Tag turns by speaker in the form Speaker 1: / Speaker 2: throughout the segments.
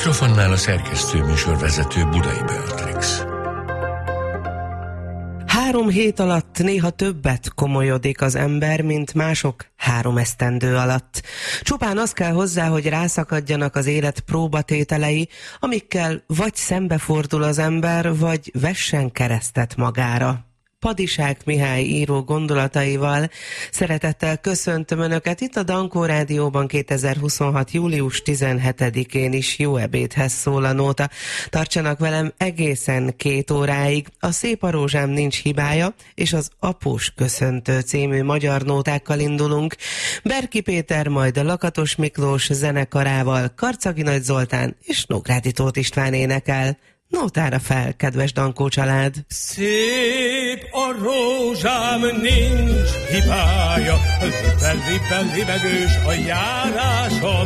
Speaker 1: mikrofonnál a szerkesztő műsorvezető Budai Beatrix.
Speaker 2: 3 hét alatt néha többet komolyodik az ember, mint mások 3 esztendő alatt. Csupán az kell hozzá, hogy rászakadjanak az élet próbatételei, amikkel vagy szembefordul az ember, vagy vessen keresztet magára. Padisák Mihály író gondolataival szeretettel köszöntöm Önöket itt a Dankó Rádióban 2026. július 17-én is. Jó ebédhez szól a nóta. Tartsanak velem egészen 2 óráig. A Szép a rózsám nincs hibája és az Após köszöntő című magyar nótákkal indulunk. Berki Péter, majd a Lakatos Miklós zenekarával, Karcagi Nagy Zoltán és Nógrádi Tóth István énekel. Nótára fel, kedves Dankó család!
Speaker 3: Szép a rózsám, nincs hibája, libegős a járásom.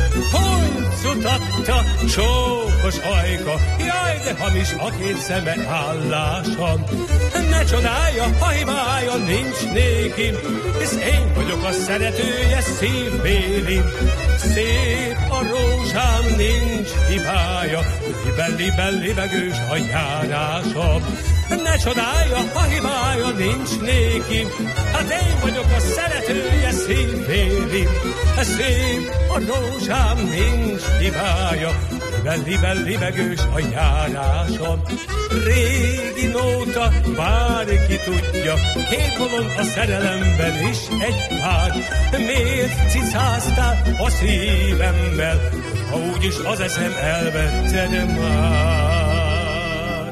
Speaker 3: Honcutatja csókos ajka, jaj, de hamis a 2 szeme állásom. Ne csodálja, a hibája nincs nékim, hisz én vagyok a szeretője szívbélim. Szép a rózsám, nincs hibája, libegős a járásom. Ne csodálja, a hibája nincs nékim, hát én vagyok a szeretője szívbélim. Szép a rózsám, nincs hibája, libegős a járásom. Régi nóta, bárki tudja, 2 bolond a szerelemben is egy pár. Miért cicáztál a szívemmel, ha úgyis az eszem elvetted már?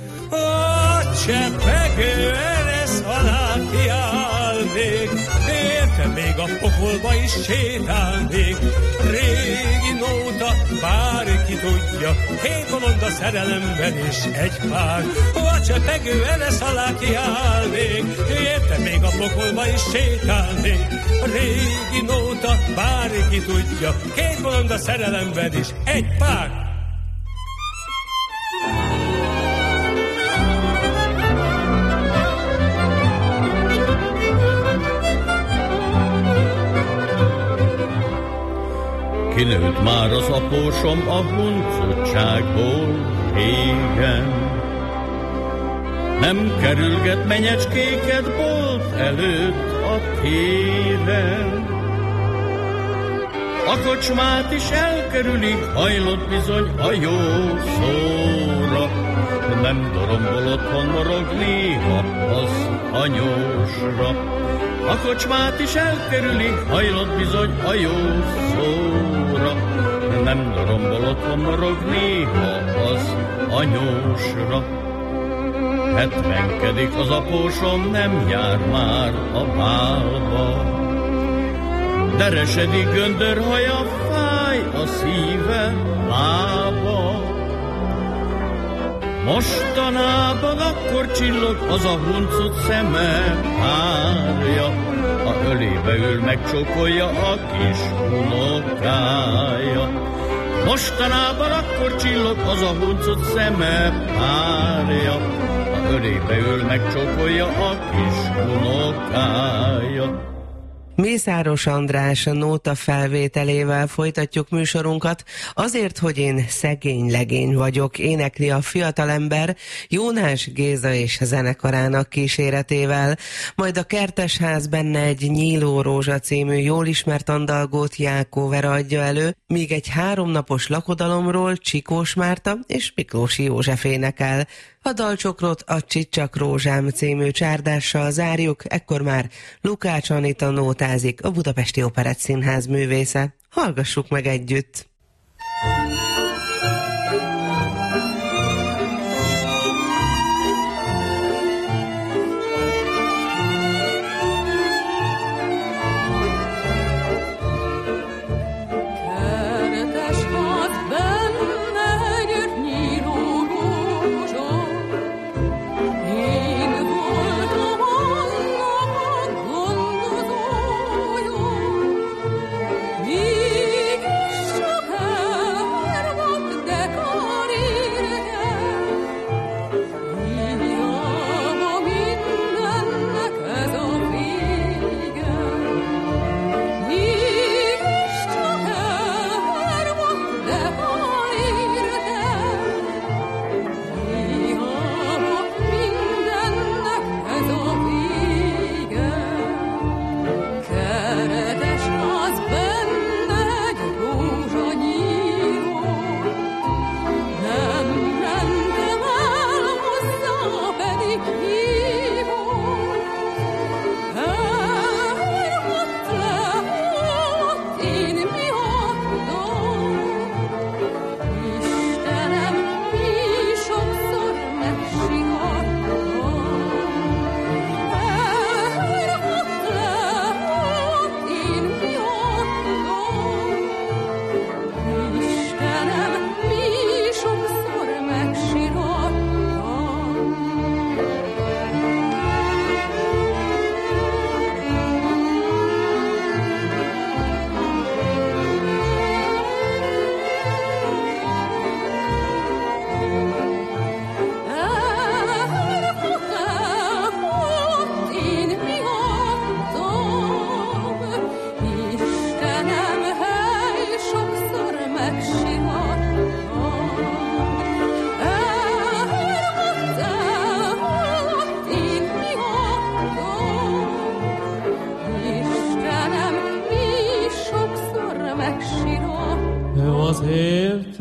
Speaker 3: A cseppegő eresz alá kiállnék, értem még a pokolba is sétálnék. Régi nóta, bárki tudja, 2 bolond a szerelemben is egy pár. A cseppegő eresz alá kiállnék, értem még a pokolba is sétálnék. Régi nóta, bárki tudja, 2 bolond a szerelemben is egy pár.
Speaker 4: Kinőtt már az apósom a huncutságból régen. Nem kerülget menyecskéket bolt előtt a téren. A kocsmát is elkerüli, hajlott bizony a jó szóra. Nem doromból otthon morog néha az anyósra. A kocsmát is elkerüli, hajlott bizony a jó szóra. Nem dorombol otthon morog néha az anyósra. 70-kedik az apósom, nem jár már a bálba. Deresedik göndörhaja, fáj a szíve, lába. Mostanában akkor csillog az a huncut szeme párja. A ölébe ül, megcsókolja a kis unokája. Mostanában akkor csillog az a huncut szeme párja. A ölébe ül, megcsókolja a kis unokája.
Speaker 2: Mészáros András nóta felvételével folytatjuk műsorunkat. Azért, hogy én szegény legény vagyok, énekli a fiatalember Jónás Géza és zenekarának kíséretével. Majd a Kertesház benne egy Nyíló rózsa című jól ismert andalgót Jákó Vera adja elő, míg egy 3 napos lakodalomról Csikós Márta és Miklósi József énekel. A dalcsokrot a Csicsak rózsám című csárdással zárjuk, ekkor már Lukács Anita nótázik, a Budapesti Operett Színház művésze. Hallgassuk meg együtt!
Speaker 5: Mégis csak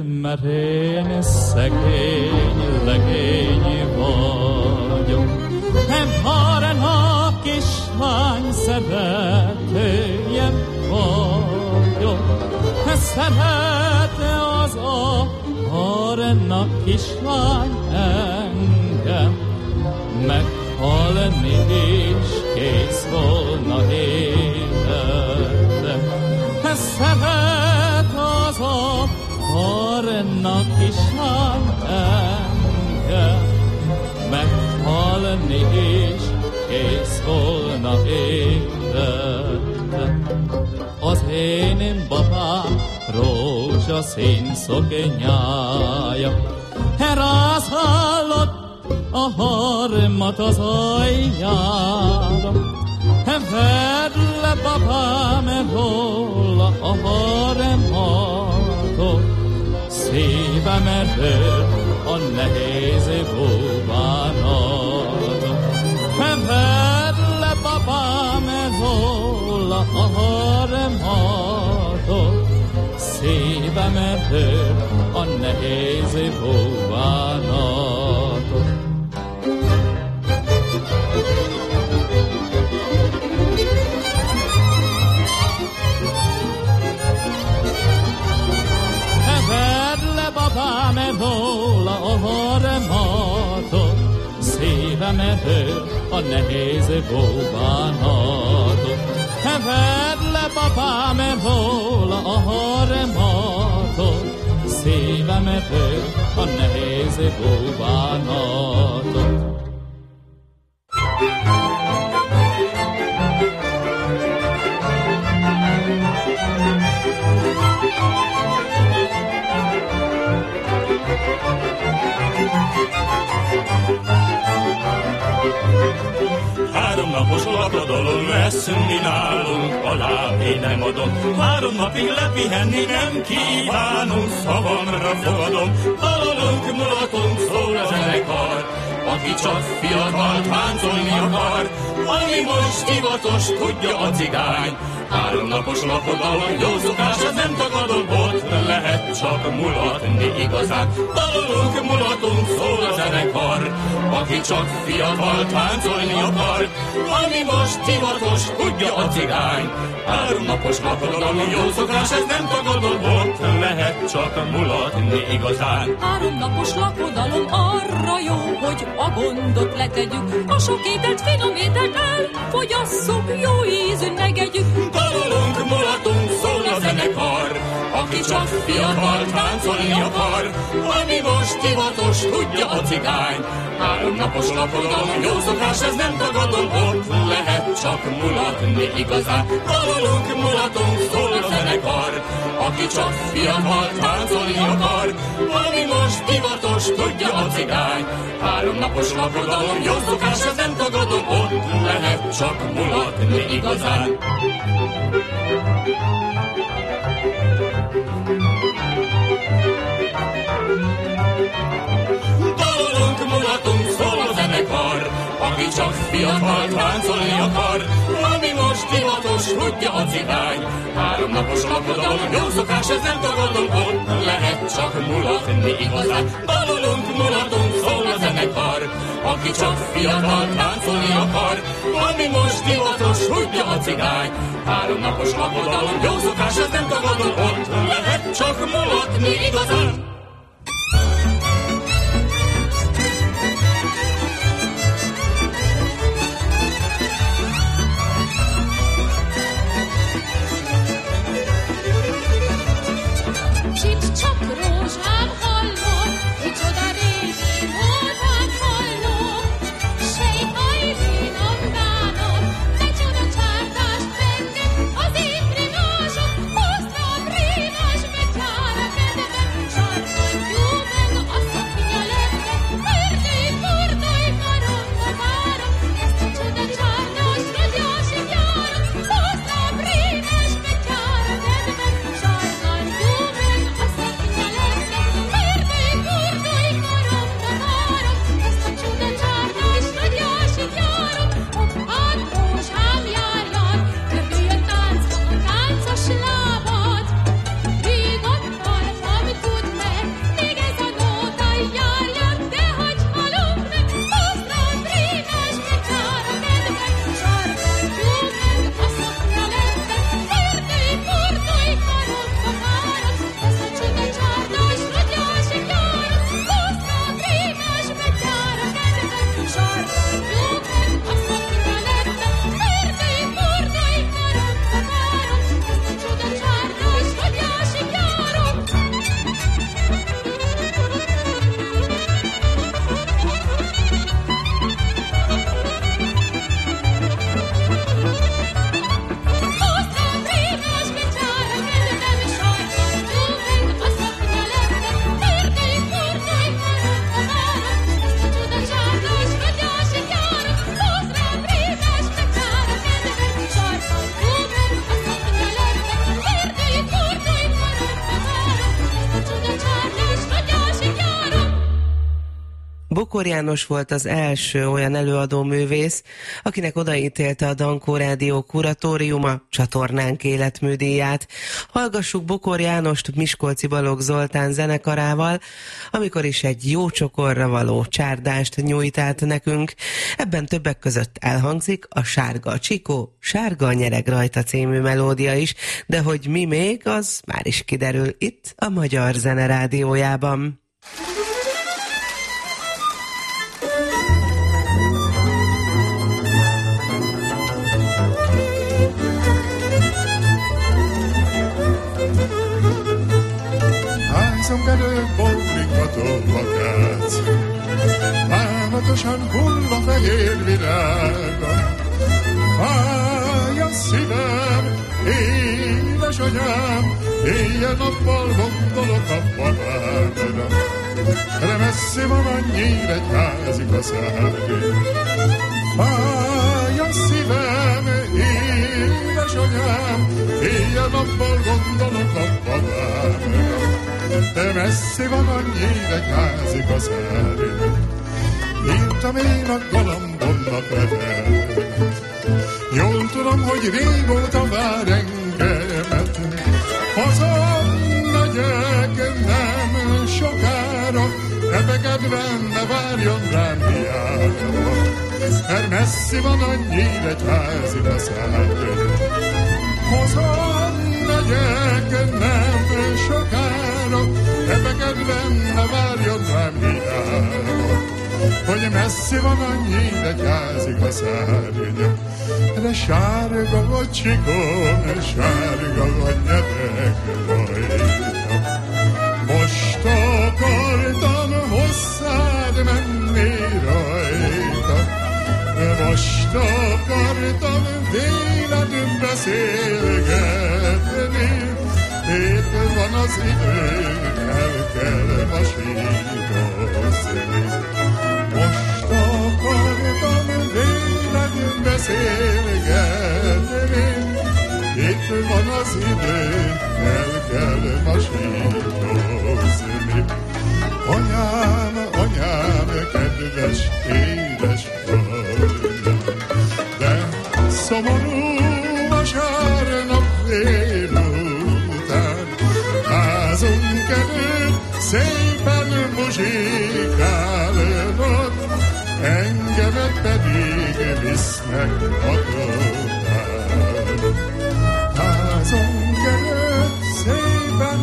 Speaker 5: mert én szegény legény vagyok. Barna kislány szeretője vagyok. Szerette az a barna kislány engem, meghalni is kész volna életem. Szeret az a barna kislány engem, meghalni is kész volna életem. Az én babám rózsaszín szoknyája rázhallott a harmat az ajjára. Vedd le babám róla a harmatot, szívem erről a nehéz búvánatot. Vedd le babám róla a harmatot, szívem erről a nehéz búvánatot. Babám róla a harmatot, szívem erről a nehéz búvánatot. Vedd le babám róla a harmatot, szívem erről a nehéz búvánatot.
Speaker 3: Háromnapos lakodalom lesz mi nálunk, alá én nem adom. 3 napig lepihenni nem kívánunk, szavamra fogadom. Dalolunk, mulatunk, szól a zenekar, aki csak fiatal táncolni akar. Ami most divatos, tudja a cigány. 3 napos lakodalom, jó szokás, ez nem tagadom, ott lehet csak mulatni igazán. Dalolunk, mulatunk, szól a zenekar, aki csak fiatal táncolni akar. Ami most divatos, tudja a cigány. 3 napos lakodalom, jó szokás, ez nem tagadom, ott lehet csak mulatni igazán.
Speaker 6: 3 napos lakodalom arra jó, hogy a gondot letegyük, a sok ételt, finom ételt elfogyasszuk, jó ízűn megegyük.
Speaker 3: Dalolunk, mulatunk, szól a zenekar, aki csak fiatal táncolni akar. Ami most divatos, tudja a cigány. 3 napos lakodalom, jó szokás, ez nem tagadom, ott lehet csak mulatni igazán. Dalolunk, mulatunk, szól a zenekar, aki csak fiatal táncolni akar. Ami most divatos, tudja a cigány. 3 napos lakodalom, jó szokás, ez nem tagadom, ott lehet csak mulatni igazán. Dalolunk, mulatunk, szól a zenekar, aki csak fiatal táncolni akar. Ami most divatos, tudja a cigány. 3 napos lakodalom, jó szokás, ez nem tagadom, ott lehet csak mulatni igazán. Dalolunk, mulatunk, szól a zenekar, aki csak fiatal táncolni akar. Ami most divatos, tudja a cigány. 3 napos lakodalom, jó szokás, ez nem tagadom, ott lehet csak mulatni igazán.
Speaker 2: Bokor János volt az első olyan előadóművész, akinek odaítélte a Dankó Rádió kuratóriuma csatornánk életműdíját. Hallgassuk Bokor Jánost Miskolci Balogh Zoltán zenekarával, amikor is egy jó csokorra való csárdást nyújt át nekünk. Ebben többek között elhangzik a Sárga a csikó, sárga a nyereg rajta című melódia is, de hogy mi még, az már is kiderül itt a Magyar Zene Rádiójában.
Speaker 7: Hányszomkedők bóklingató lakác, bánatosan hull a fehér virága. Fáj a szívem, édesanyám, éjjel-nappal gondolok a babádra. De messzi van a Nyíregyházig a szárgé. Fáj a szívem, édesanyám, éjjel-nappal gondolok a babádra. De messzi van a Nyíregyházig a szárgé. Írtam én a galambomnak levelet. Jól tudom, hogy régóta vár engemet. Hazamegyek nem sokára, ebegedben ne várjon rám hiába. Mert messzi van a Nyíregyházig a szárgé. Hazamegyek nem sokára, ebegedben ne várjon rám hiába. Hogy messzi van a Nyíregyházig a szárnya. De sárga a csikón, sárga a nyereg rajta. Most akartam hosszád menni rajta. Most akartam véled beszélgetni. Épp van az idő, el kell masírozni. Most akartam véled beszélgetni. Épp van az idő, el kell masírozni. Anyám, anyám, kedves, édes anyám, de szomorú vasárnap délután házunk előtt szépen muzsikálnak, engemet pedig visznek a tornán. Házunk előtt szépen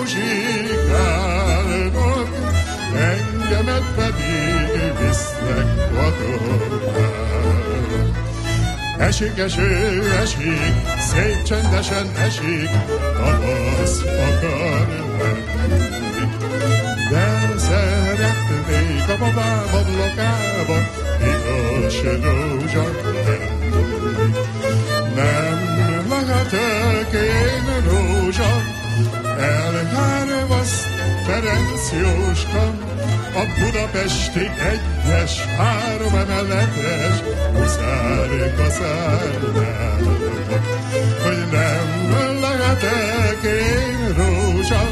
Speaker 7: muzsikálnak, engemet pedig visznek a tornán. Esik eső, esik, szép csendesen esik, tavasz akar lenni. De szeretnék a babám ablakába piros rózsa lenni. Nem lehetek én rózsa, elhármaszt Ferenc Jóska, a budapesti 1-es 3 emeletes huszárkaszárnál. Hogy nem lehetek én rózsa,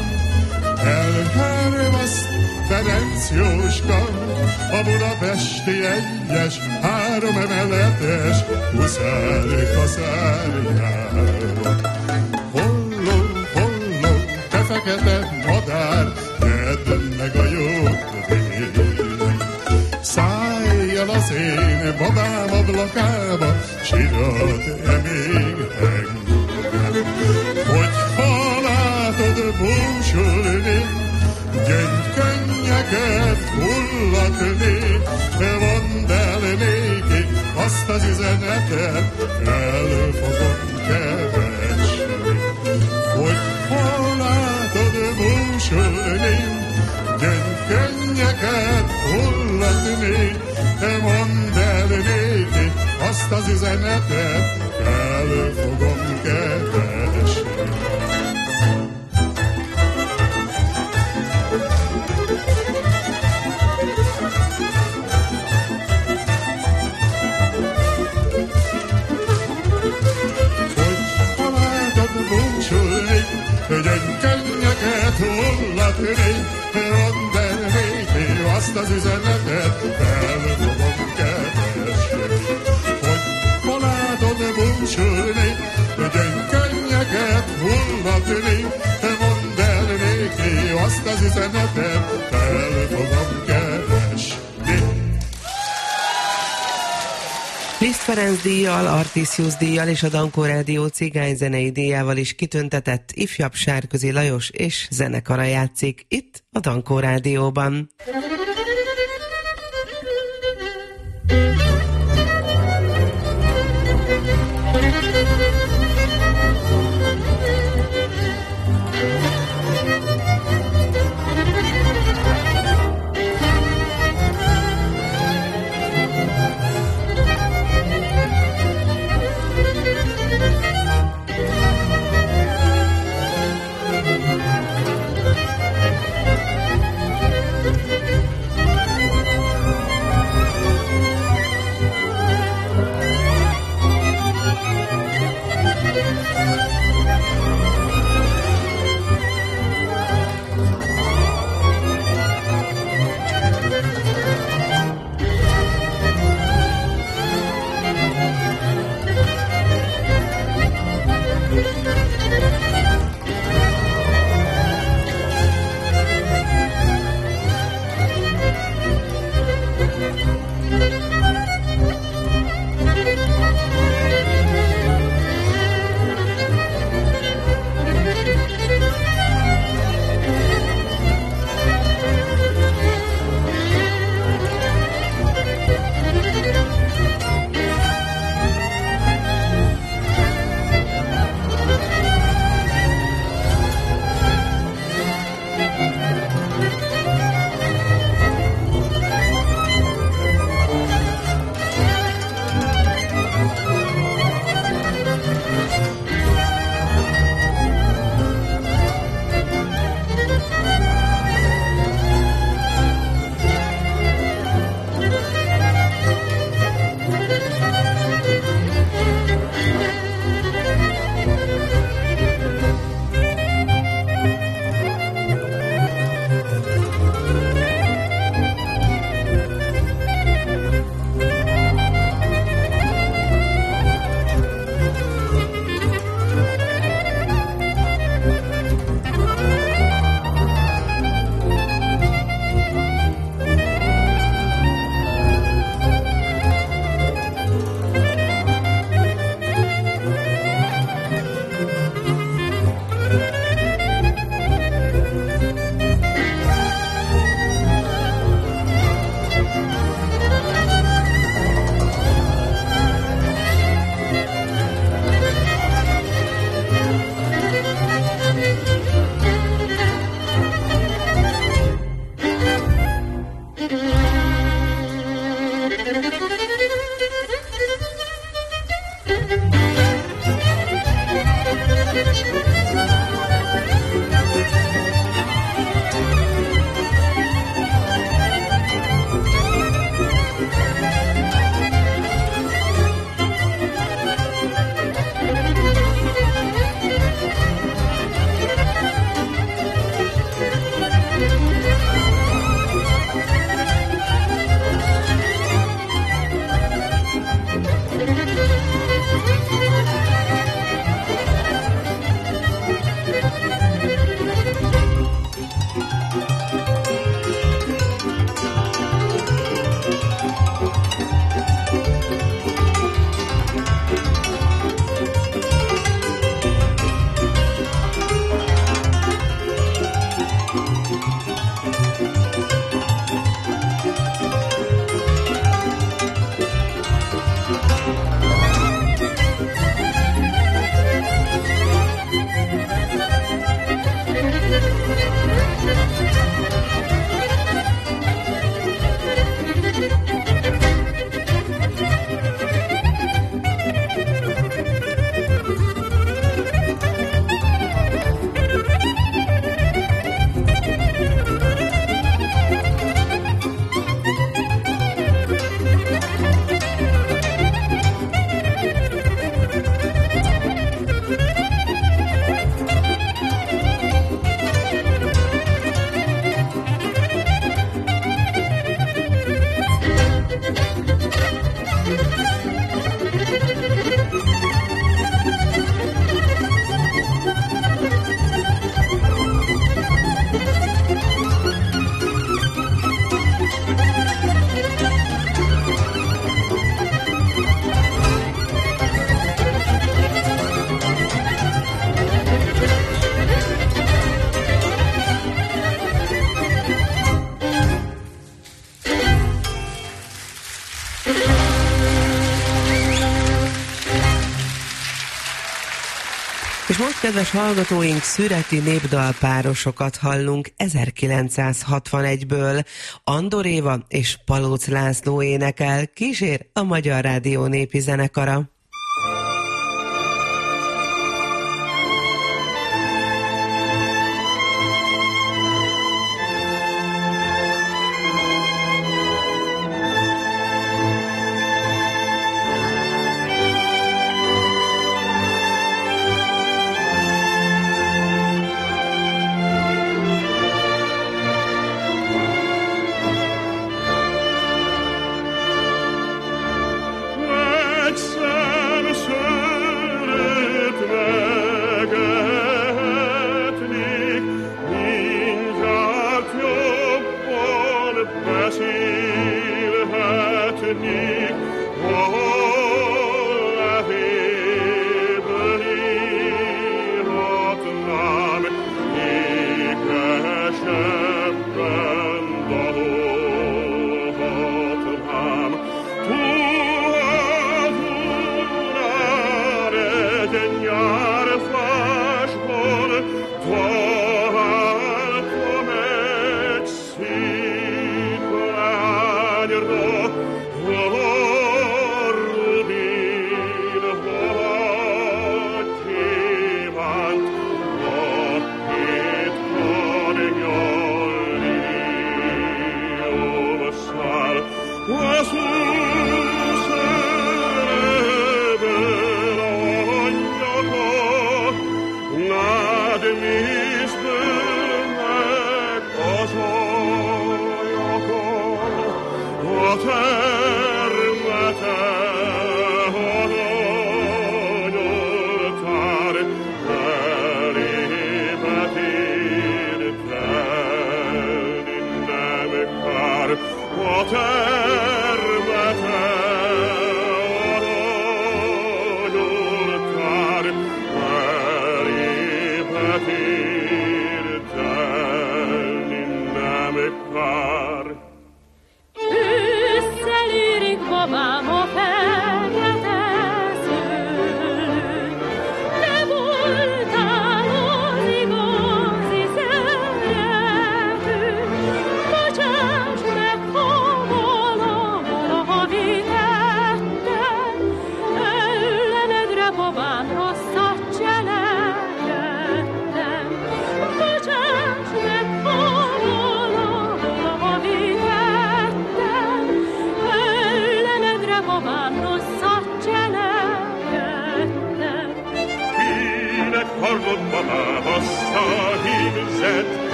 Speaker 7: elhármaszt Ferenc Jóska, a budapesti 1-es 3 emeletes huszárkaszárnál. Holló, holló, te fekete madár, tedd meg a jó vényt. Szállj el az én babám ablakába, sírod-e még engem? Hogyha látod búsulni, gyöngykönnyeket hullatni, mondd el néki azt az üzenetet, el fogom keresni. Hogyha látod búsulni, gyöngykönnyeket hullatni, mondd el néki azt az üzenetet, el fogom keresni. Gyöngykönnyeket hullatni, mondd el néki azt azt az üzenetet fel fogom keresni, hogy családon búsulni, gyönkönnyeket hullatni, mondd el néki azt az üzenetet fel fogom keresni.
Speaker 2: Liszt Ferenc díjjal, Artisius díjjal és a Dankó Rádió cigányzenei díjával is kitüntetett ifjabb Sárközi Lajos és zenekara játszik itt a Dankó Rádióban. most, kedves hallgatóink, szüreti népdalpárosokat hallunk 1961-ből. Andor Éva és Palóc László énekel, kísér a Magyar Rádió népi zenekara.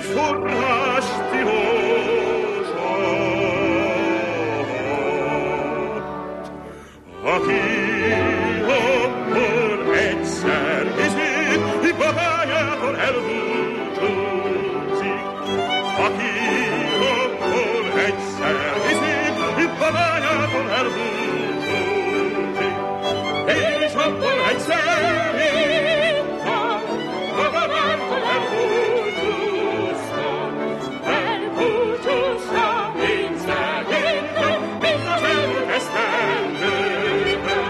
Speaker 8: forrást tilos, aki abból egyszer vizét, babájától elbúcsúzik. Aki abból egyszer vizét, babájától elbúcsúzik. Én is abból egyszer hittem, babámtól elbúcsúztam. Elbúcsúztam, mint szegényben, mint az elmúlt esztendőben.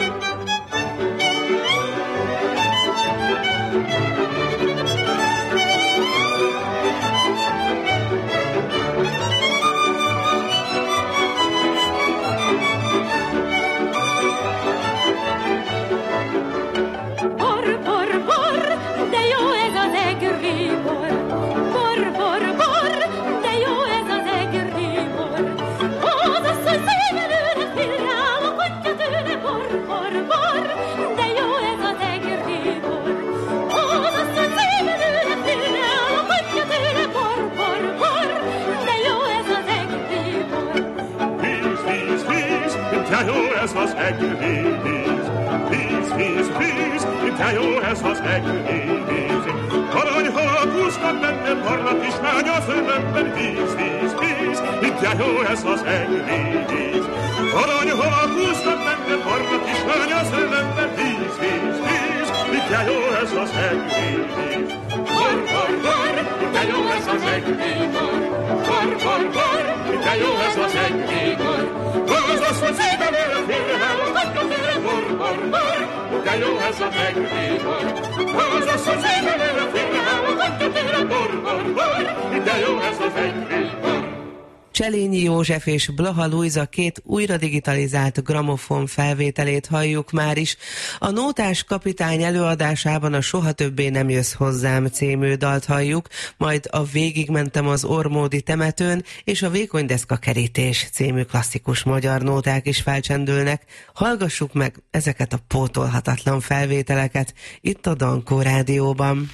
Speaker 8: Ez az egész, víz, de jó ez az egész. Aranyhalak úsznak bennem, barna kislány a zöldben, víz, de jó ez az egész. Aranyhalak úsznak bennem, barna kislány a zöldben, víz, de jó ez az egész. Gor, de jó ez az egész. Gor, de jó ez az egész. Az azt, hogy szépen félreáll, a kattya bor, de jó ez az egész. Az azt, hogy szépen félreáll, a kattya bor, de jó ez az egész.
Speaker 2: Cselényi József és Blaha Lujza két újra digitalizált gramofon felvételét halljuk már is. A Nótás kapitány előadásában a Soha többé nem jössz hozzám című dalt halljuk, majd a Végigmentem az Ormódi temetőn és a Vékonydeszka kerítés című klasszikus magyar nóták is felcsendülnek. Hallgassuk meg ezeket a pótolhatatlan felvételeket itt a Dankó Rádióban.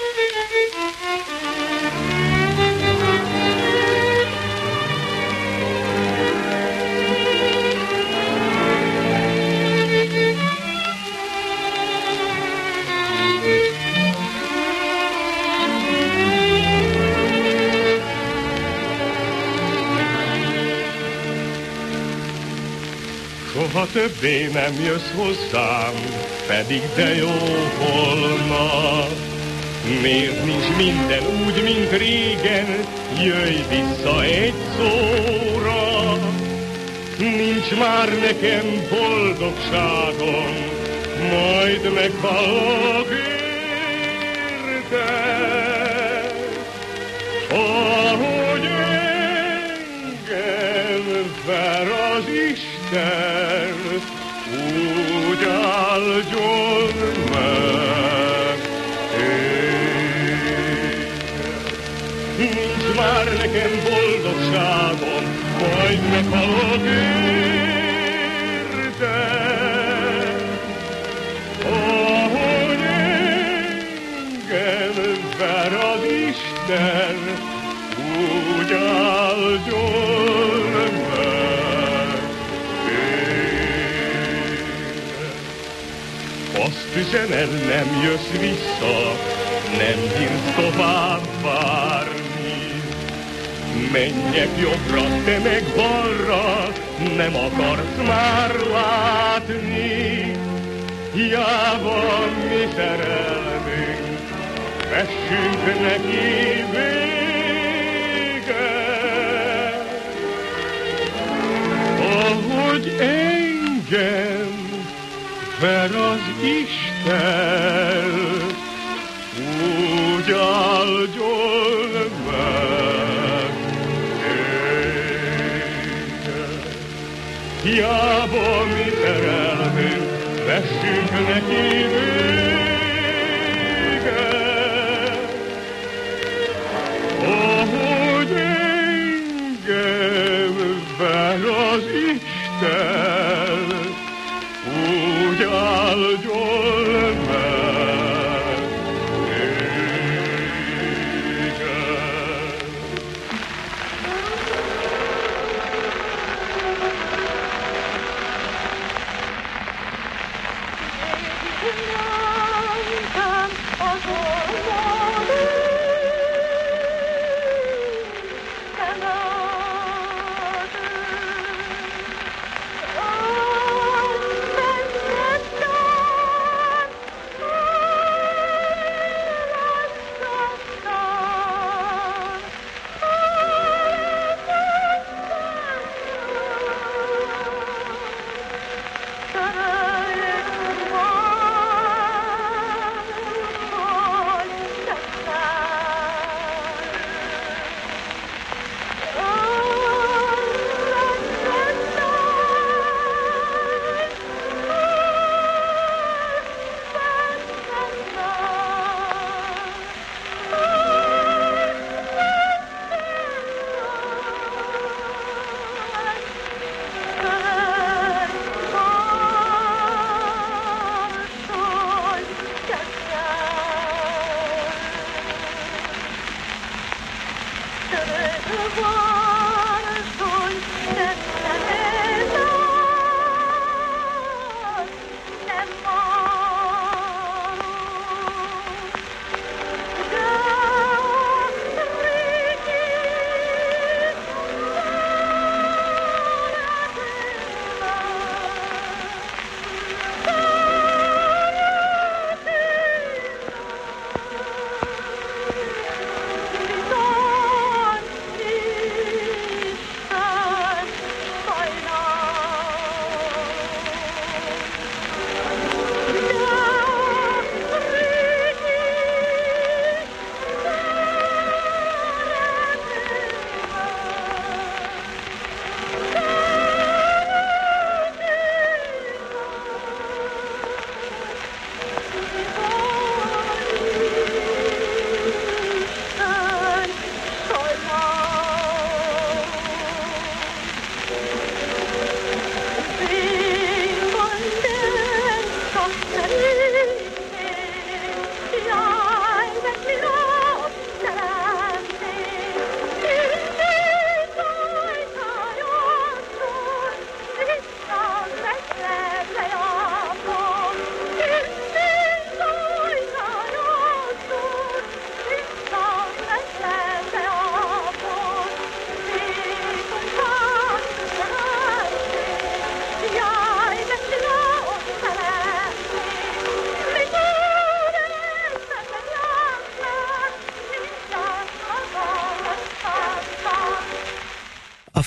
Speaker 8: Soha többé nem jössz hozzám, pedig de jó volna. Miért nincs minden úgy, mint régen, jöjj vissza egy szóra. Nincs már nekem boldogságom, majd meghallok érted. Ahogy engem ver az Isten, úgy áldjon meg én. Nincs már nekem boldogságom, majd meghalok érted. Ahogy engem ver az Isten, úgy áldjon meg. Azt üzened, nem jössz vissza, nem bírsz tovább várni. Menjek jobbra, te meg balra, nem akarsz már látni. Hiába mi szerelmünk, vessünk neki véget. Ahogy engem ver az Isten, úgy áldjon meg engem. Hiába mi szerelmünk, vessünk neki véget. Ahogy engem ver az Isten, úgy áldjon meg engem.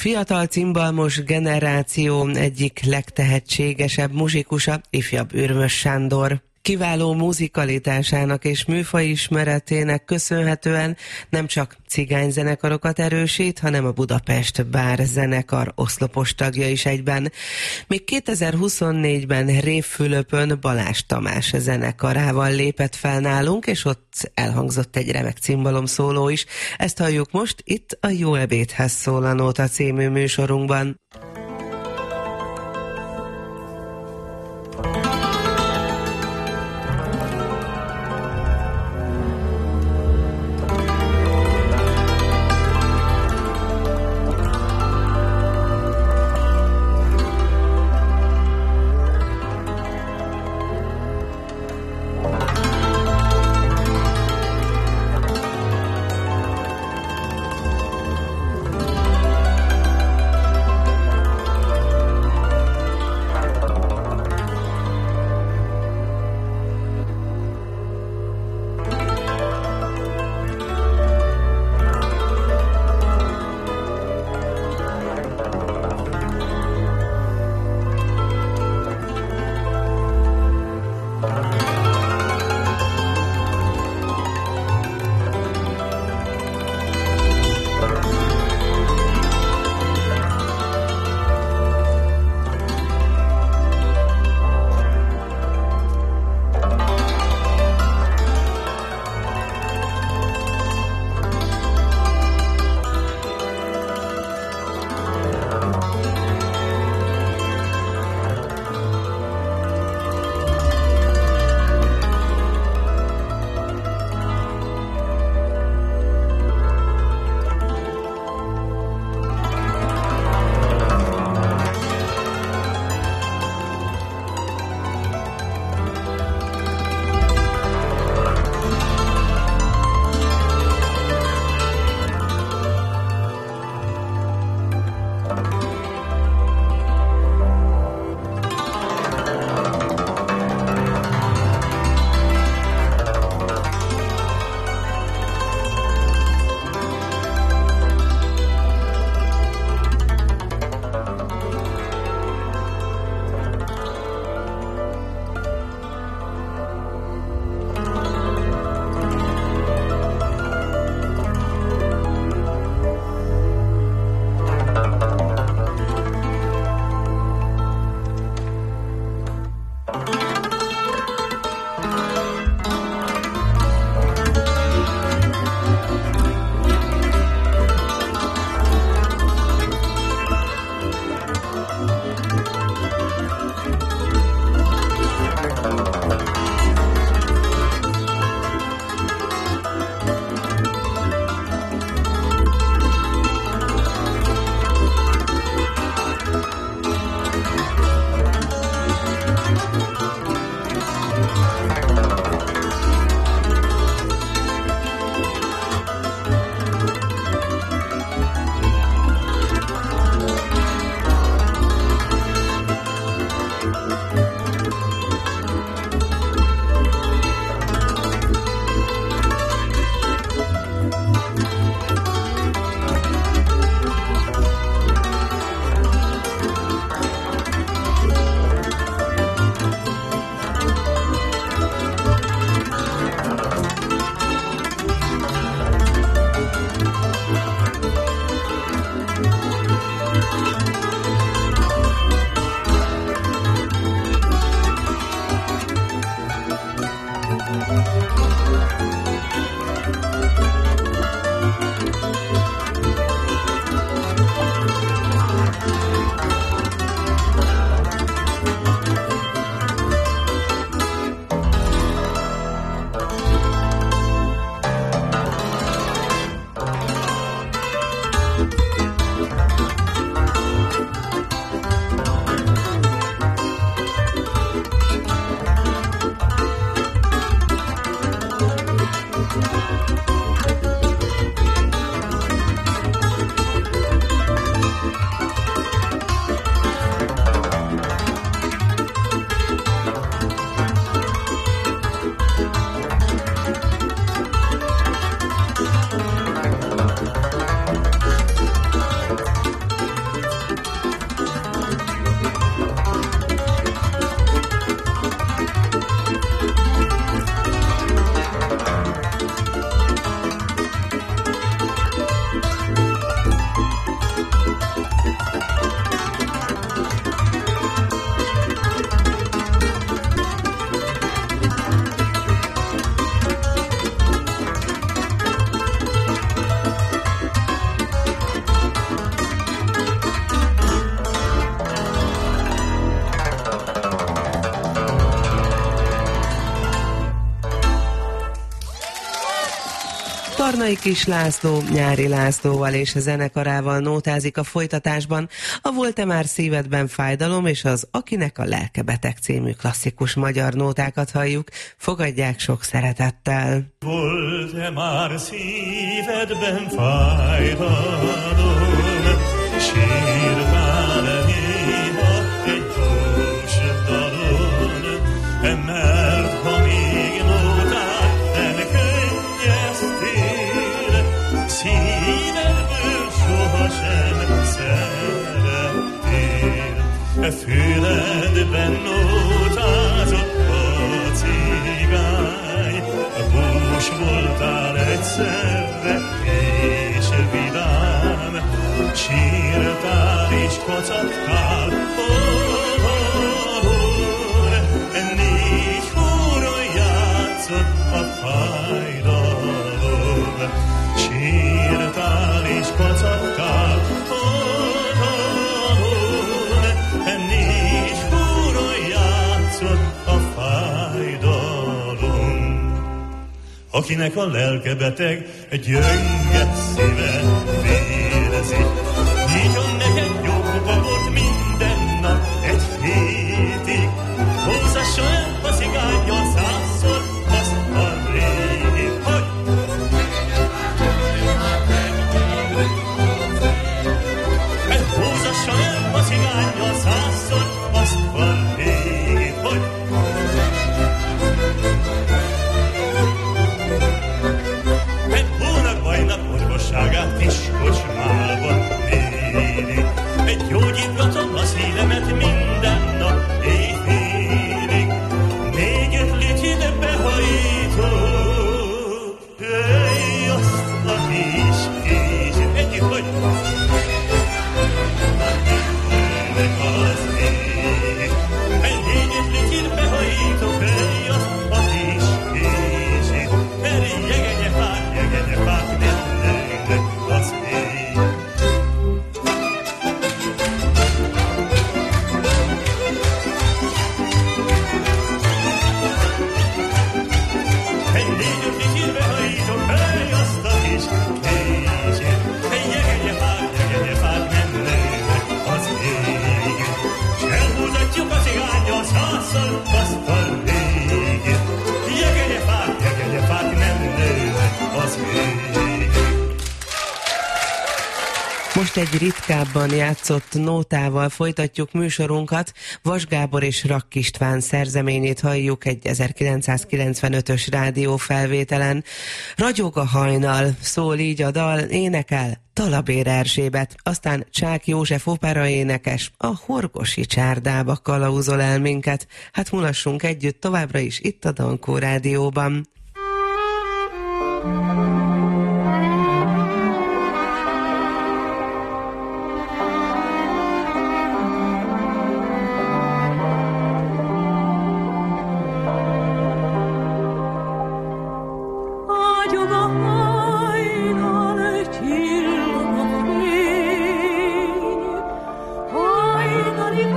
Speaker 2: fiatal cimbalmos generáció egyik legtehetségesebb muzsikusa, ifjabb Ürmös Sándor. Kiváló muzikalitásának és műfajismeretének köszönhetően nem csak cigányzenekarokat erősít, hanem a Budapest Bár zenekar oszlopos tagja is egyben. Még 2024-ben Révfülöpön Balázs Tamás zenekarával lépett fel nálunk, és ott elhangzott egy remek cimbalom szóló is. Ezt halljuk most itt a Jó ebédhez szól a Nóta című műsorunkban. Barnai Kis László, Nyári Lászlóval és a zenekarával nótázik a folytatásban a Volt-e már szívedben fájdalom és az Akinek a lelke beteg című klasszikus magyar nótákat halljuk. Fogadják sok szeretettel!
Speaker 9: Volt-e már szívedben fájdalom, sírtál néha egy dús dalon, mert ha még nótát elkönnyeztél, szívedből sohasem szerettél. Füledben nótázott a cigány, bús voltál egyszerre és vidám, sírtál és kocogtál oldalon, 4 óra játszott a fájdalom, sírtál és kocogtál oldalon, 4 óra játszott a fájdalom. Akinek a lelke beteg, egy gyönge szíve vérzik, nyígyon neked jó babot minden nap egy hétig, húzassa el a cigányja 100-szor azt a régi, hogy húzassa el a cigányja 100-szor azt a régi, hogy egy hónak bajnak orvosságát kis kocsmában éri. Egy gyógyítgatom a szívemet minden nap éjfélig. 4-5 litr behajtó, jöjj azt a kis későt. Együtt, hogy jöjjnek az ég. Egy 4-5 litr behajtó, jöjj azt a kis későt. Mert jegenye fák, nem nőnek az ég. Egy 4-5 litr behajtó, jöjj azt a kis későt. Egy jegenye fák, nem nőnek az ég. S elhúzatjuk a cigánnyal 100-szor azt a régét. Jegenye fák, nem nőnek az ég.
Speaker 2: Most egy ritkábban játszott nótával folytatjuk műsorunkat. Vas Gábor és Rakk István szerzeményét halljuk egy 1995-ös rádiófelvételen. Ragyog a hajnal, szól így a dal, énekel Talabér Erzsébet, aztán Csák József operaénekes, a Horgosi csárdába kalauzol el minket. Hát mulassunk együtt továbbra is itt a Dankó Rádióban.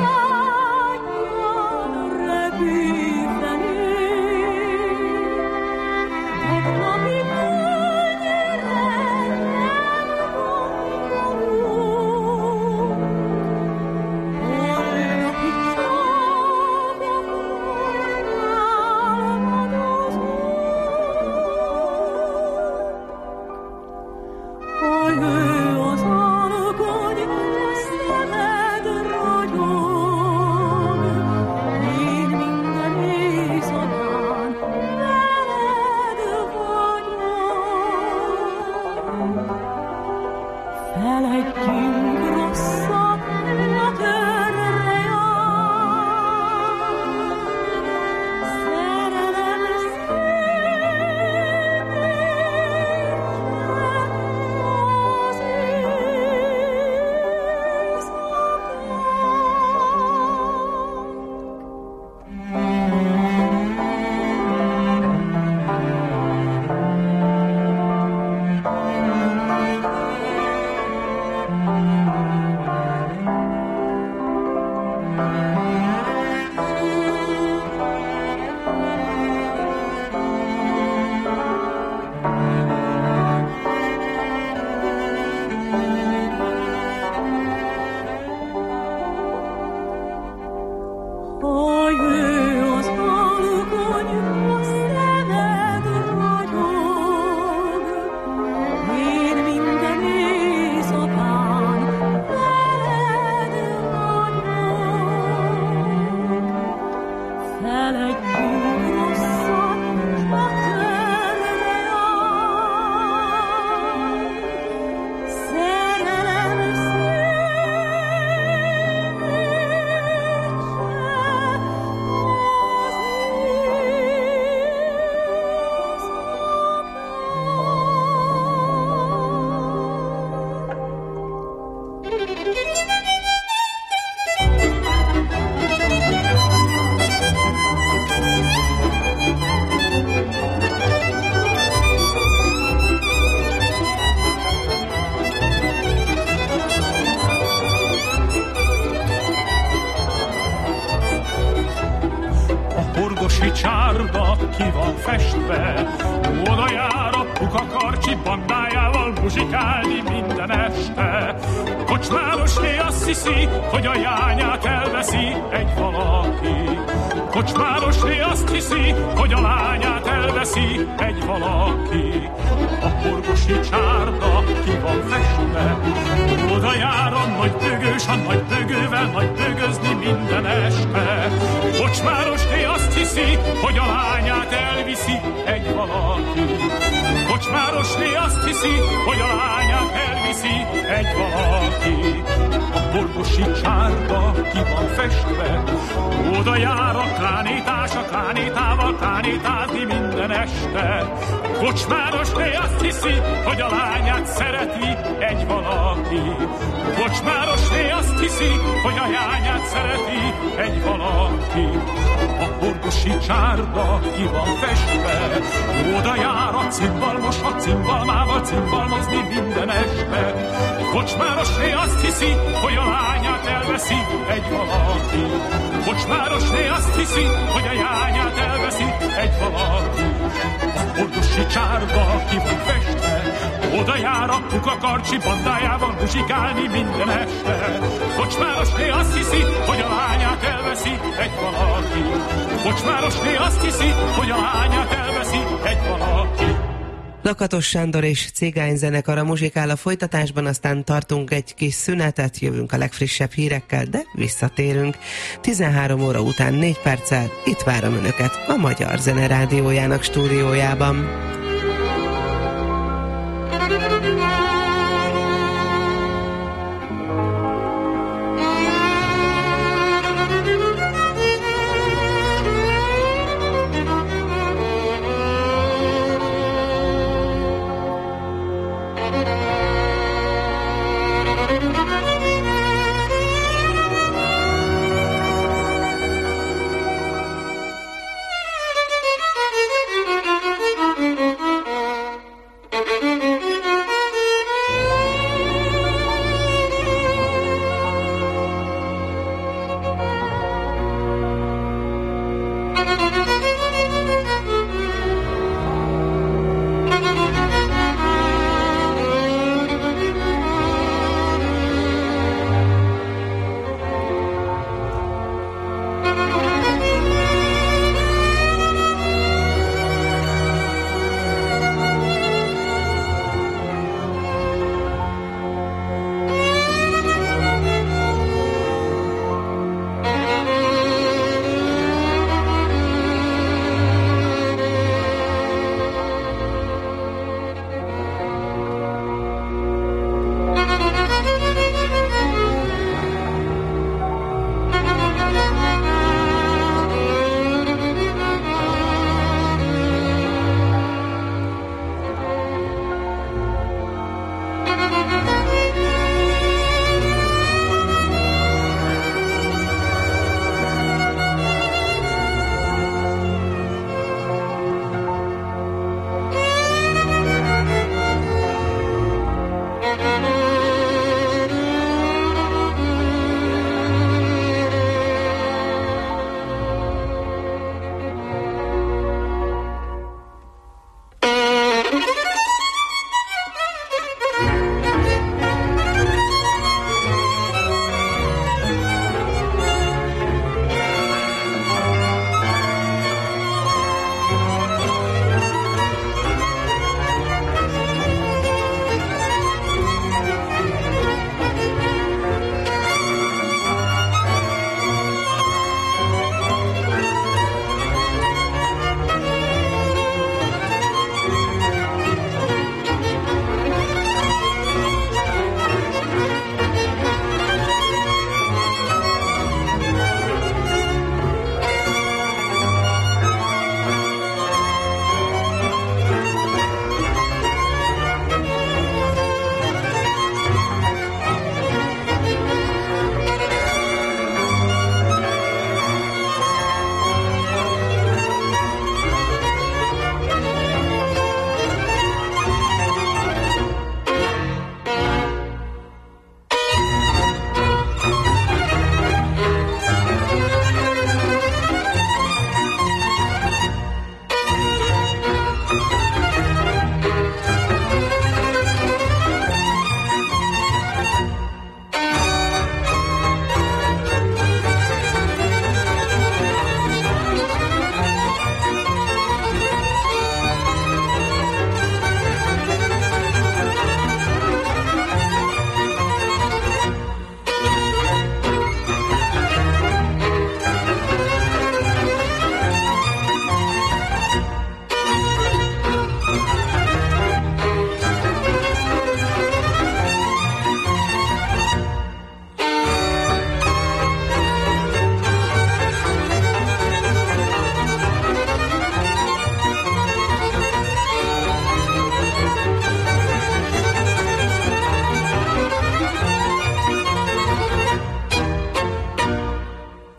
Speaker 10: Repülni
Speaker 3: orvosi csárda ki van festve, oda jár a Puka Karcsi bandájával muzsikálni minden este. Kocsmárosné azt hiszi, hogy a jányát elveszi egy valaki. Kocsmárosné azt hiszi, hogy a lányát elveszi egy valaki. A orvosi csárda ki van festve, oda jár a nagy bögős, a nagy bögővel nagy bögözni minden este. Kocsmárosné azt hiszi, hogy a lányát elviszi egy valaki. Kocsmárosné azt hiszi, hogy a lányát elviszi egy valaki. A orvosi csárda ki van festve, oda jár a klánétával klánétázni minden este. Kocsmárosné azt hiszi, hogy a lányát szereti egy valaki. Kocsmárosné azt hiszi, hogy a lányát szereti egy valaki. A orvosi csárda ki van festve, oda jár a cimbalmos, a cimbalmával cimbalmozni minden este. Kocsmárosné azt hiszi, hogy a lányát elveszi egy valaki. Kocsmárosné azt hiszi, hogy a lányát elveszi egy valaki. A orvosi csárda ki van festve, oda jár a Puka Karcsi bandájával muzsikálni minden este. Kocsmárosné azt hiszi, hogy a lányát elveszi egy valaki. Kocsmárosné azt hiszi, hogy a lányát elveszi egy valaki.
Speaker 2: Lakatos Sándor és cigányzenekar a muzsikál a folytatásban, aztán tartunk egy kis szünetet, jövünk a legfrissebb hírekkel, de visszatérünk. 13 óra után 4 perccel itt várom Önöket a Magyar Zene Rádiójának stúdiójában.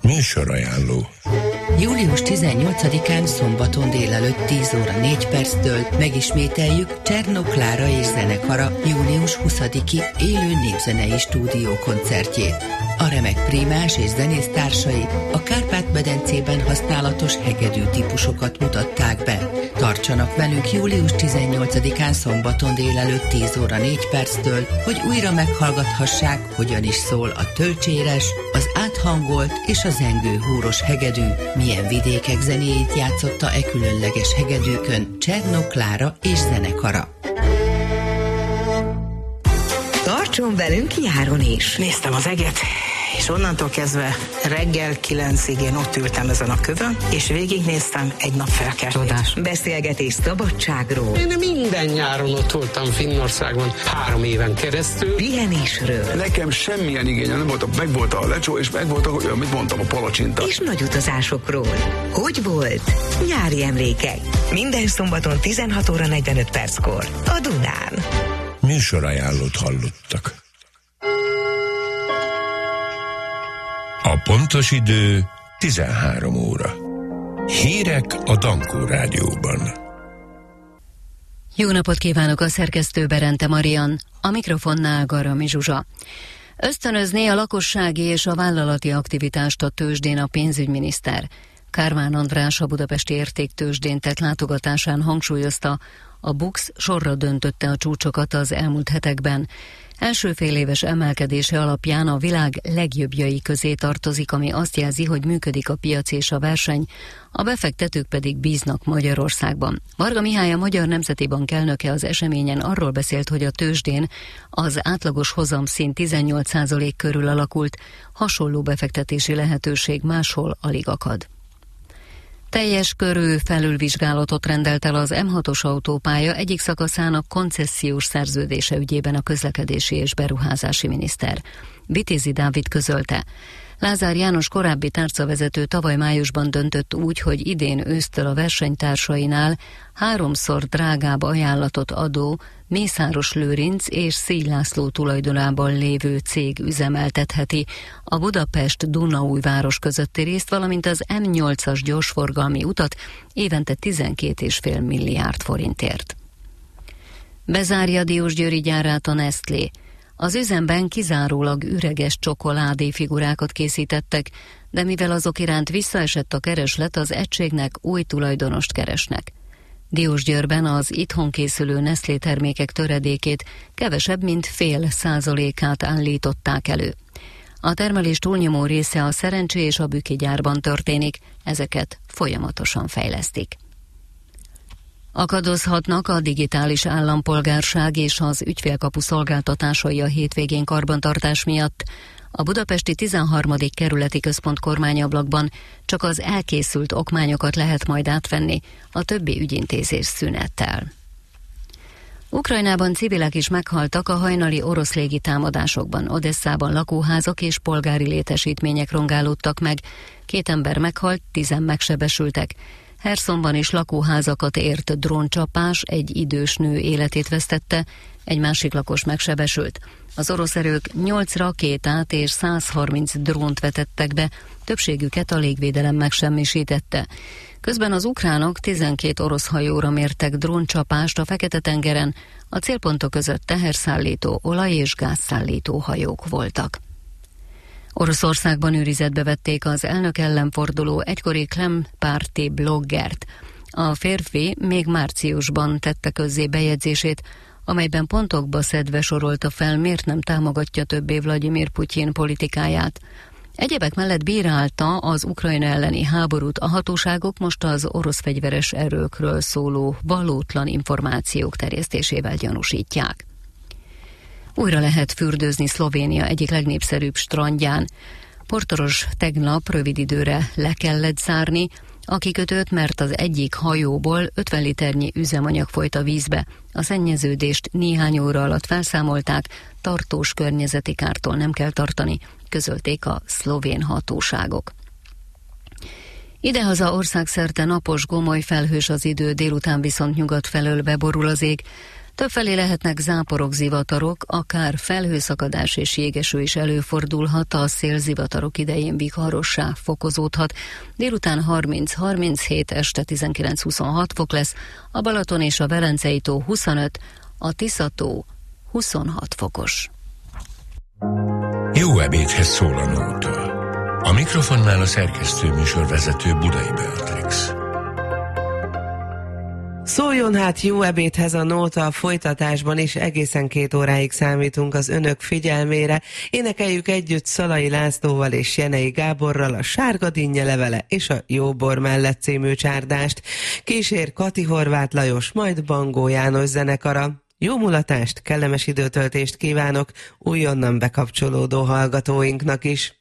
Speaker 1: Műsorajánló.
Speaker 10: Július 18-án szombaton délelőtt 10 óra 4 perctől megismételjük Csernó Klára és zenekara július 20-i élő népzenei stúdió koncertjét. A remek prímás és zenésztársai a Kárpát-medencében használatos hegedű típusokat mutatták be. Tartsanak velünk július 18-án szombaton délelőtt 10 óra 4 perctől, hogy újra meghallgathassák, hogyan is szól a tölcséres, az áthangolt és a zengő húros hegedű, milyen vidékek zenéjét játszotta e különleges hegedűkön Csernó Klára és zenekara.
Speaker 11: Tartson velünk nyáron is!
Speaker 12: Néztem az eget, és onnantól kezdve reggel 9-ig én ott ültem ezen a kövön, és végignéztem egy napfelkeltét.
Speaker 11: Csodás. Beszélgetés szabadságról.
Speaker 13: Én minden nyáron ott voltam Finnországban 3 éven keresztül.
Speaker 11: Pihenésről.
Speaker 14: Nekem semmilyen igényem nem volt, megvolt a lecsó, és megvolt, amit mondtam, a palacsinta.
Speaker 11: És nagy utazásokról. Hogy volt? Nyári emlékek. Minden szombaton 16 óra 45 perckor. A Dunán.
Speaker 1: Műsorajánlót hallottak. A pontos idő 13 óra. Hírek a Dankó Rádióban.
Speaker 15: Jó napot kívánok, a szerkesztő Berente Marian, a mikrofonnál Garami Zsuzsa. Ösztönözné a lakossági és a vállalati aktivitást a tőzsdén a pénzügyminiszter. Kármán András a budapesti értéktőzsdén tett látogatásán hangsúlyozta, a BUX sorra döntötte a csúcsokat az elmúlt hetekben. Első féléves emelkedése alapján a világ legjobbjai közé tartozik, ami azt jelzi, hogy működik a piac és a verseny, a befektetők pedig bíznak Magyarországban. Varga Mihály, a Magyar Nemzeti Bank elnöke az eseményen arról beszélt, hogy a tőzsdén az átlagos hozamszint 18% körül alakult, hasonló befektetési lehetőség máshol alig akad. Teljes körű felülvizsgálatot rendelt el az M6-os autópálya egyik szakaszának koncesziós szerződése ügyében a közlekedési és beruházási miniszter. Vitézi Dávid közölte. Lázár János korábbi tárcavezető tavaly májusban döntött úgy, hogy idén ősztől a versenytársainál 3-szor drágább ajánlatot adó Mészáros Lőrinc és Szély László tulajdonában lévő cég üzemeltetheti a Budapest-Dunaújváros közötti részt, valamint az M8-as gyorsforgalmi utat évente 12,5 milliárd forintért. Bezárja Diósgyőri gyárát a Nestlé. Az üzemben kizárólag üreges csokoládé figurákat készítettek, de mivel azok iránt visszaesett a kereslet, az egységnek új tulajdonost keresnek. Diósgyőrben az itthon készülő Nestlé termékek töredékét, kevesebb mint 0,5%-át állították elő. A termelés túlnyomó része a Szerencsé és a Büki gyárban történik, ezeket folyamatosan fejlesztik. Akadozhatnak a digitális állampolgárság és az ügyfélkapu szolgáltatásai a hétvégén karbantartás miatt. A budapesti 13. kerületi központ kormányablakban csak az elkészült okmányokat lehet majd átvenni, a többi ügyintézés szünettel. Ukrajnában civilek is meghaltak a hajnali orosz légitámadásokban. Odesszában lakóházak és polgári létesítmények rongálódtak meg, 2 ember meghalt, 10 megsebesültek. Herszonban is lakóházakat ért dróncsapás, egy idős nő életét vesztette, egy másik lakos megsebesült. Az orosz erők 8 rakétát és 130 drónt vetettek be, többségüket a légvédelem megsemmisítette. Közben az ukránok 12 orosz hajóra mértek dróncsapást a Fekete-tengeren, a célpontok között teherszállító, olaj- és gázszállító hajók voltak. Oroszországban őrizetbe vették az elnök ellen forduló egykori Kreml-párti bloggert. A férfi még márciusban tette közzé bejegyzését, amelyben pontokba szedve sorolta fel, miért nem támogatja többé Vladimir Putyin politikáját. Egyebek mellett bírálta az Ukrajna elleni háborút, a hatóságok most az orosz fegyveres erőkről szóló valótlan információk terjesztésével gyanúsítják. Újra lehet fürdőzni Szlovénia egyik legnépszerűbb strandján. Portoros tegnap rövid időre le kellett zárni a kikötőt, mert az egyik hajóból 50 liternyi üzemanyag folyt a vízbe. A szennyeződést néhány óra alatt felszámolták, tartós környezeti kártól nem kell tartani, közölték a szlovén hatóságok. Idehaza országszerte napos, gomoly felhős az idő, délután viszont nyugat felől beborul az ég. Többfelé lehetnek záporok, zivatarok, akár felhőszakadás és jégeső is előfordulhat, a szélzivatarok idején viharossá fokozódhat. Délután 30-37, este 19-26 fok lesz, a Balaton és a Velencei tó 25, a Tisza-tó 26 fokos.
Speaker 1: Jó ebédhez szól a nóta. A mikrofonnál a szerkesztő műsorvezető Budai Beatrix.
Speaker 2: Szóljon hát jó ebédhez a nóta, a folytatásban is egészen 2 óráig számítunk az önök figyelmére. Énekeljük együtt Szalai Lászlóval és Jenei Gáborral a Sárga dinnye levele és a Jó bor mellett című csárdást. Kísér Kati Horváth Lajos, majd Bangó János zenekara. Jó mulatást, kellemes időtöltést kívánok újonnan bekapcsolódó hallgatóinknak is.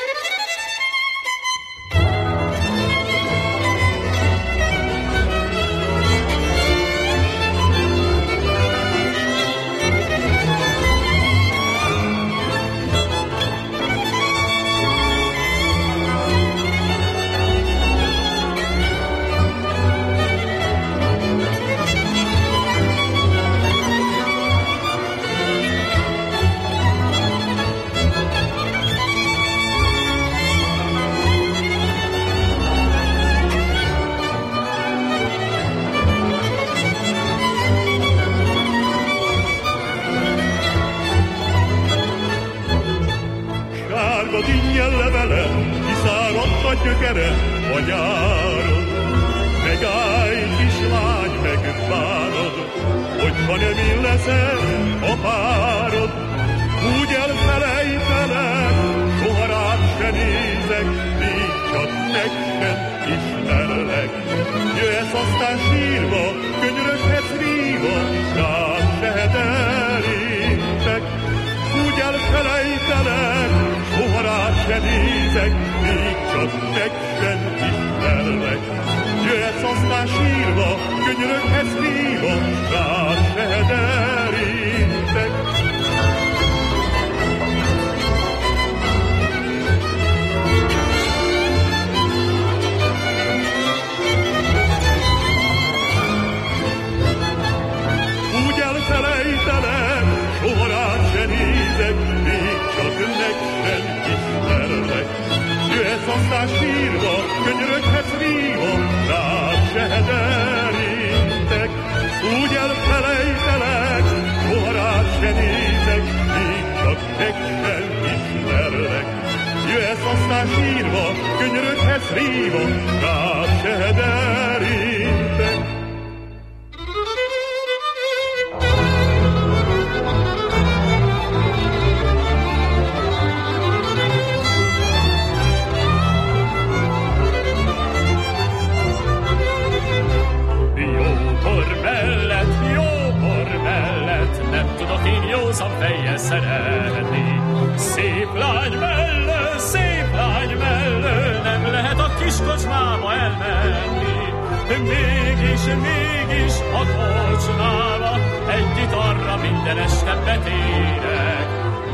Speaker 5: Mégis a kocsmába együtt arra minden este betérek.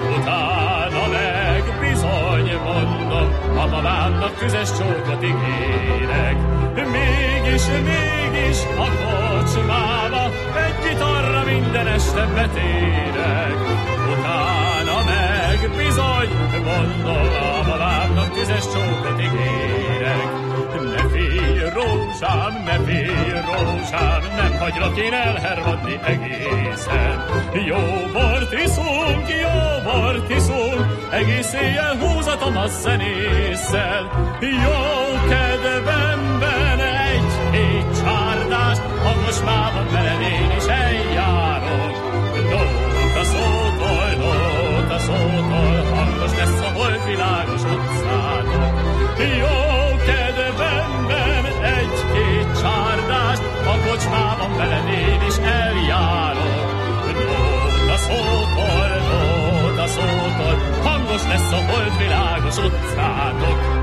Speaker 5: Utána meg bizony mondom, a mamámnak tüzes csókot ígérek. Mégis a kocsmába együtt arra minden este betérek. Utána meg bizony mondom, a mamámnak tüzes csókot ígérek. Ne félj, rózsám, nem hagylak én elhervadni egészen. Jó bort iszunk, egész éjjel húzatom a zenészel. Jó kedvemben egy-két csárdást, a kocsmában veled én is eljárok. Nóta szótol, hangos lesz a holdvilágos utcátok. Jó kedvemben egy-két csárdást, a kocsmában veled én is eljárok. Nóta szótol, hangos lesz a holdvilágos utcátok.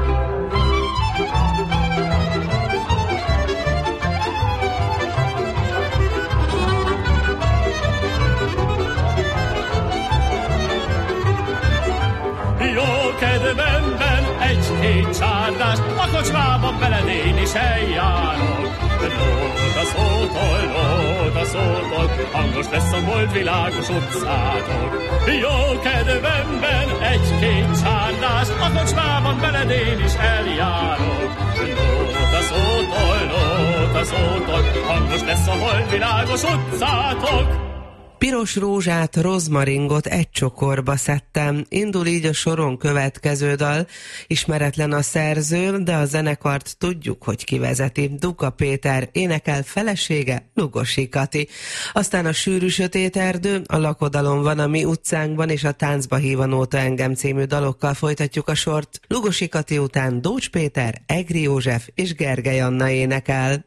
Speaker 5: Jó kedvemben egy-két csárdás, a kocsmában veled én is eljárok. Nóta szótól, hangos lesz a bold világos utcátok. Jó kedvemben egy-két csárdást, a kocsmában veled én is eljárok. Nóta szótól, hangos lesz a bold világos utcátok.
Speaker 2: Piros rózsát, rozmaringot egy csokorba szedtem. Indul így a soron következő dal. Ismeretlen a szerző, de a zenekart tudjuk, hogy kivezeti. Duka Péter, énekel felesége, Lugosi Kati. Aztán a Sűrű sötét erdő, a Lakodalom van a mi utcánkban, és a Táncba hív a nóta engem című dalokkal folytatjuk a sort. Lugosi Kati után Dócs Péter, Egri József és Gergely Anna énekel.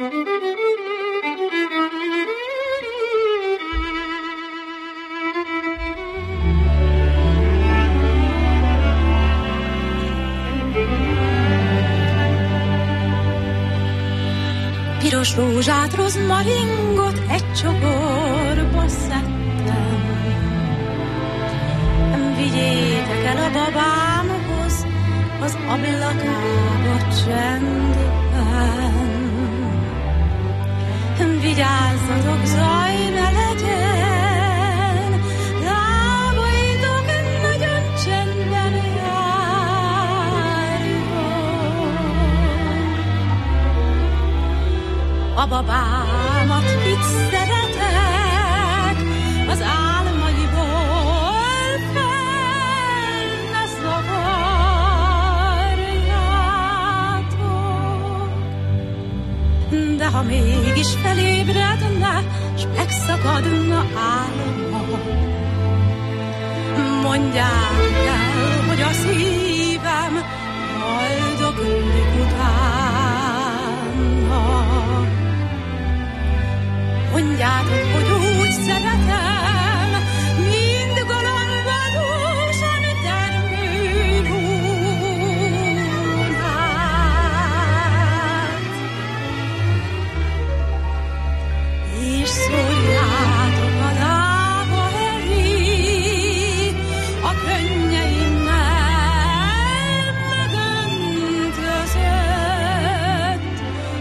Speaker 6: Piros rózsát, rozmaringot egy csokorba szedtem. Vigyétek el a babámhoz, az ablakába csendben. Vigyázzatok, zaj ne legyen, lábaitok nagyon csendben a babámat itt szeretek, az álmaiból fel ne zavarjátok. De ha mégis felébredne, s megszakadna álma, mondják el, hogy a szívem haldoklik utána. Mondjátok, hogy úgy szeretem, mind galambadúsan termő lúnát. És szórjátok a lába elé, a könnyeimmel megöntözött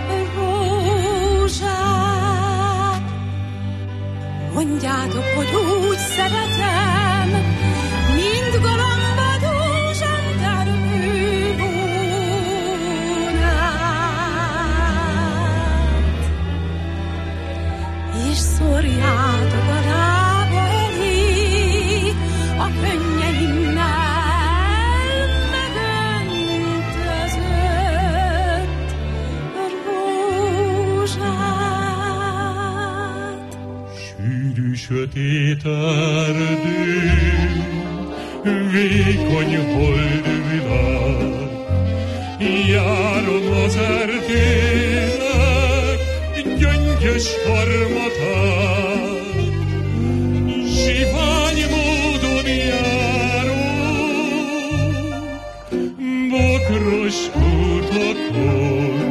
Speaker 6: rózsát. Mondjátok, hogy úgy szeretem, mint galambadúsan termő lúnát. És szórjátok a lába elé, a könnyeimmel megöntözött rózsát.
Speaker 3: Sűrű sötét erdő, vékony holdvilág, járom az erdőnek gyöngyös harmatát, zsivány módon járok, bokros utakon,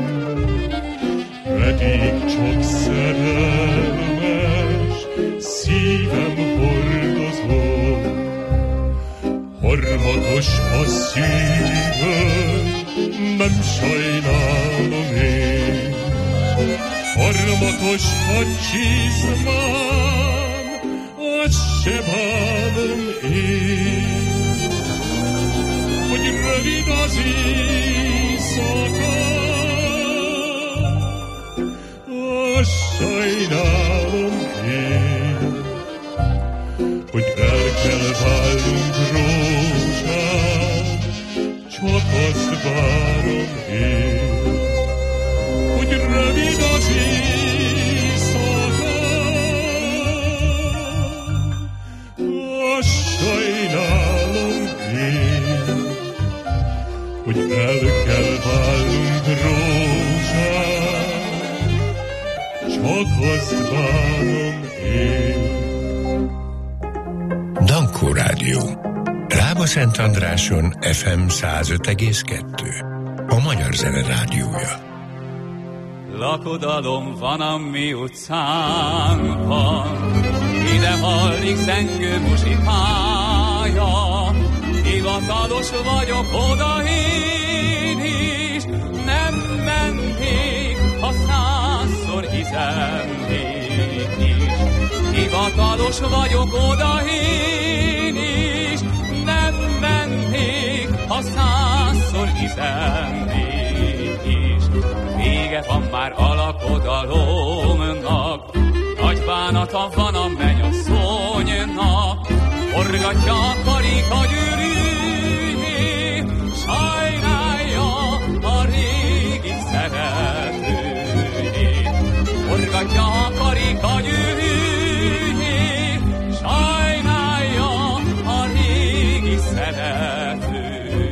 Speaker 3: pedig csak szerelmes szívem hordozom. Harmatos a szívem, nem sajnálom én. Harmatos a csizmám, azt se bánom én. Hogy rövid az éjszaka, azt sajnálom én, hogy el kell válnunk rózsám, csak azt várom én, hogy rövid az éjszaka, azt sajnálom én, hogy el kell válnunk rózsám, csak azt várom én.
Speaker 1: Dankó Rádió. Rába-Szent Andráson FM 105,2. A Magyar Zene Rádiója.
Speaker 16: Lakodalom van a mi utcánkon, ide hallik zengő muzsikája. Hivatalos vagyok oda én is, nem mennék, ha város vagyok, oda én is nem mennék, ha 100-szor izennék is. Vége van már a lakodalomnak, nagy bánata van a mennyasszonynak, forgatja a karika gyűrűjét, sajnálja a régi szeretőjét. Forgatja a karika gyűrűjét, sajnálja a régi szeretőjét.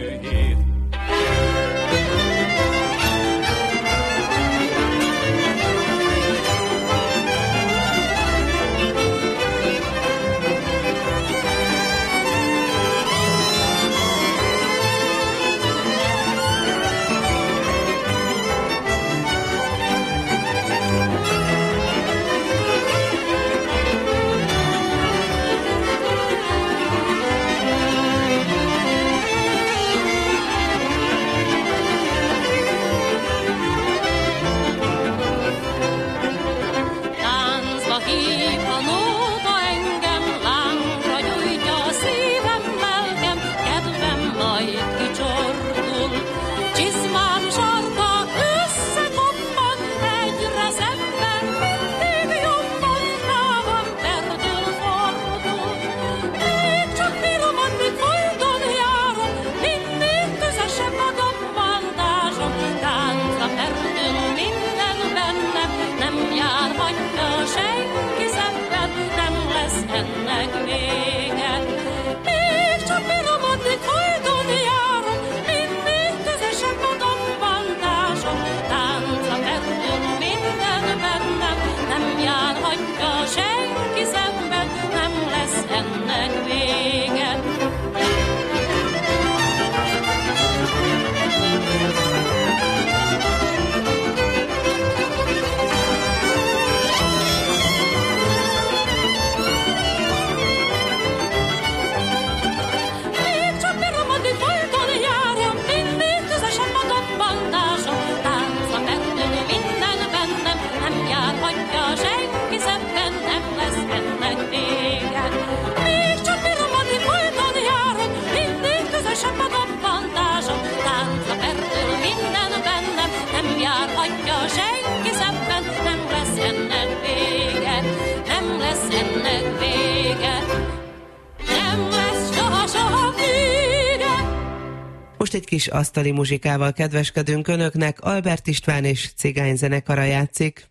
Speaker 2: Most egy kis asztali muzsikával kedveskedünk önöknek, Albert István és Cigány zenekara játszik.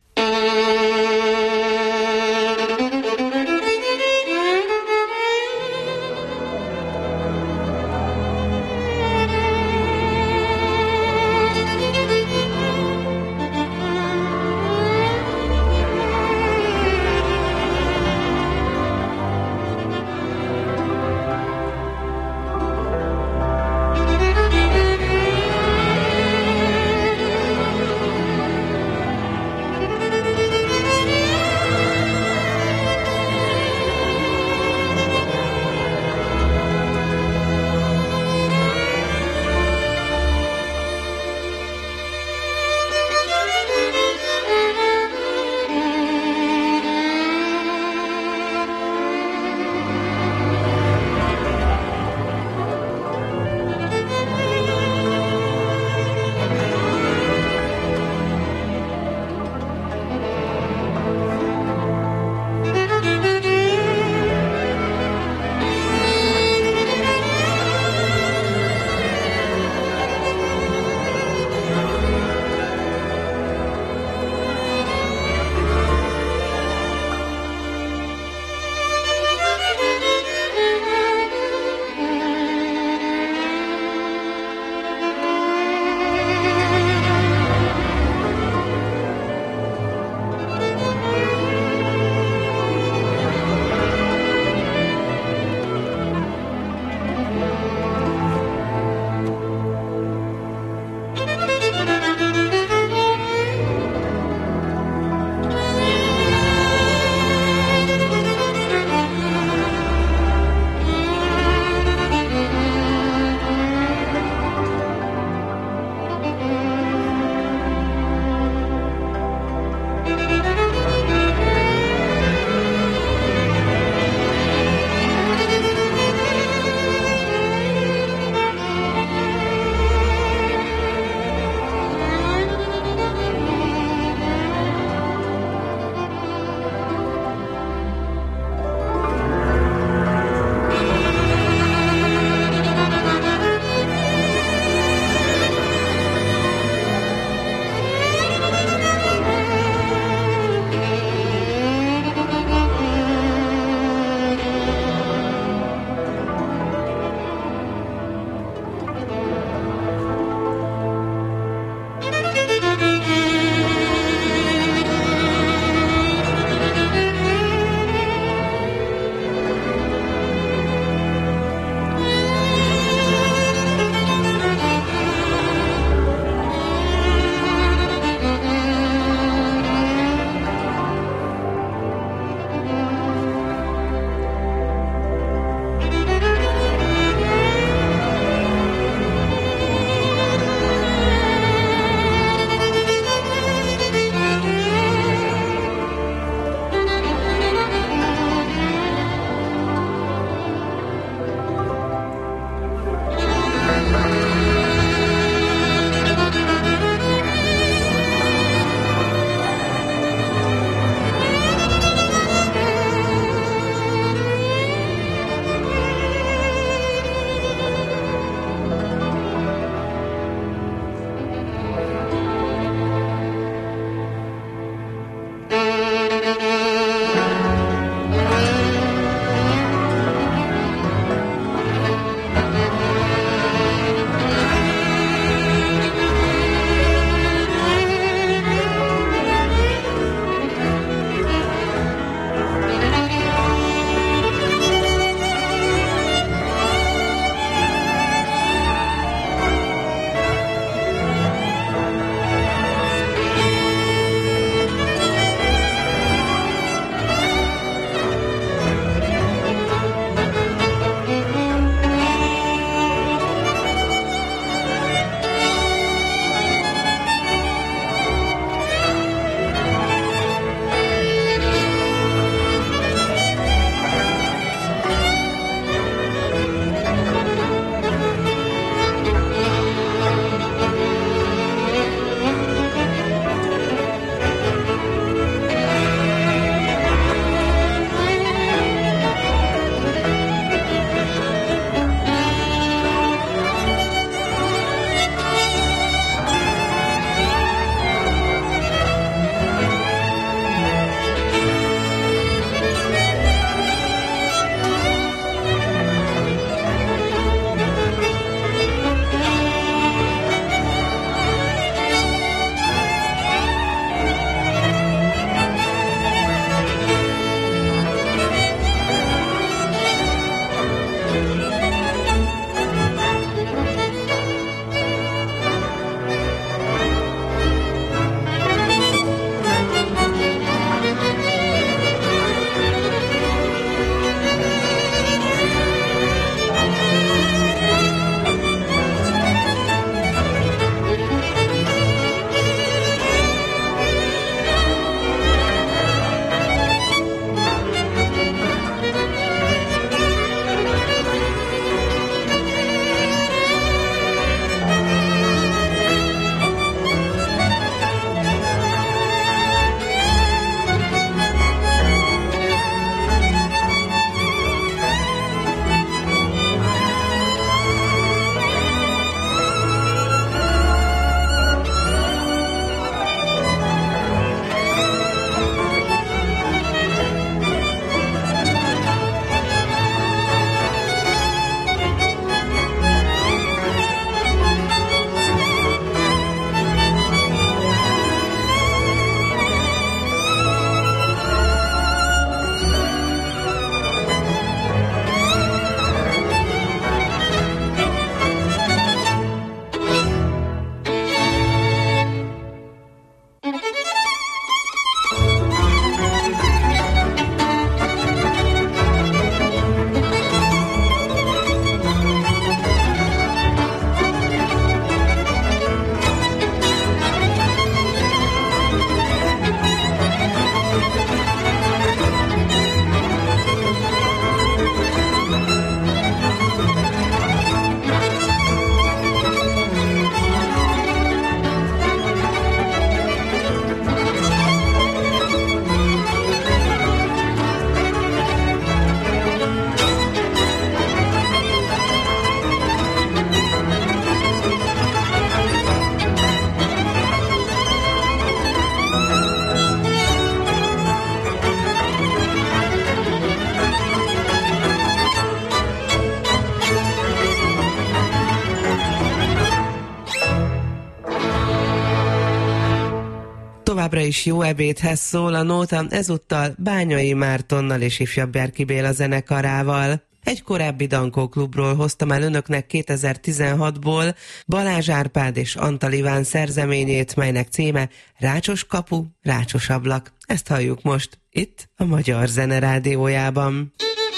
Speaker 2: Továbbra is Jó ebédhez szól a nóta, ezúttal Bányai Mártonnal és Ifjabb Berki Béla zenekarával. Egy korábbi Dankó klubról hoztam el önöknek 2016-ból Balázs Árpád és Antal Iván szerzeményét, melynek címe Rácsos kapu, rácsos ablak. Ezt halljuk most itt a Magyar Zene Rádiójában.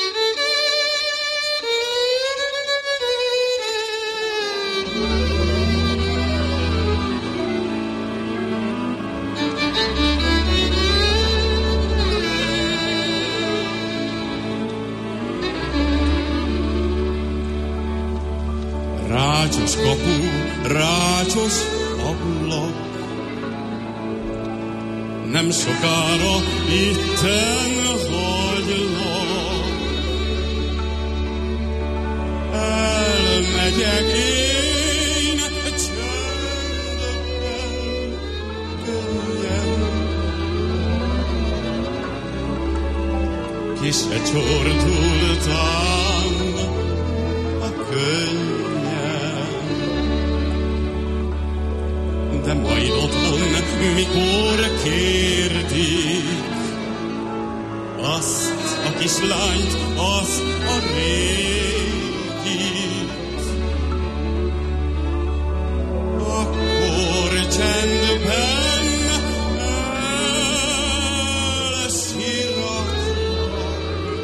Speaker 17: Rácsos kapu, rácsos ablak, nem sokára itten hagylak. Elmegyek én csendben, könnyen, kisre csordultám a könnyen. De majd otthon, mikor kérdik azt a kislányt, azt a régit, akkor csendben elsziratlak.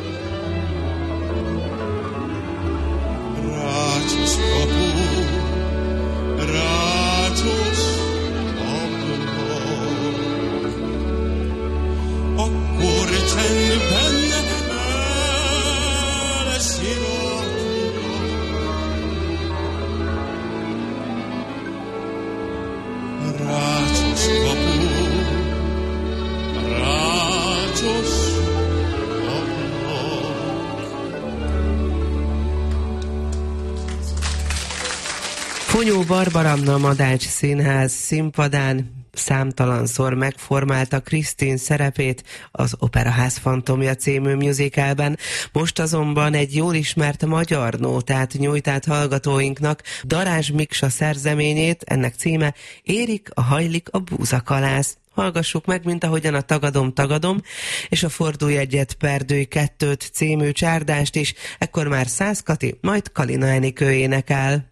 Speaker 17: Rácsos kapu, rácsos akkor csendben elsziratlak. Rácsos kapu, rácsos ablak.
Speaker 2: Fonyó Barbara a Madács Színház színpadán számtalanszor megformálta Krisztin szerepét az Operaház Fantomja című musicalben, most azonban egy jól ismert magyar nótát nyújt át hallgatóinknak, Darázs Miksa szerzeményét, ennek címe Érik a hajlik a búzakalász. Hallgassuk meg, mint ahogyan a Tagadom, és a Fordulj egyet, perdőj kettőt című csárdást is, ekkor már Szász Kati, majd Kalina Enikő énekel.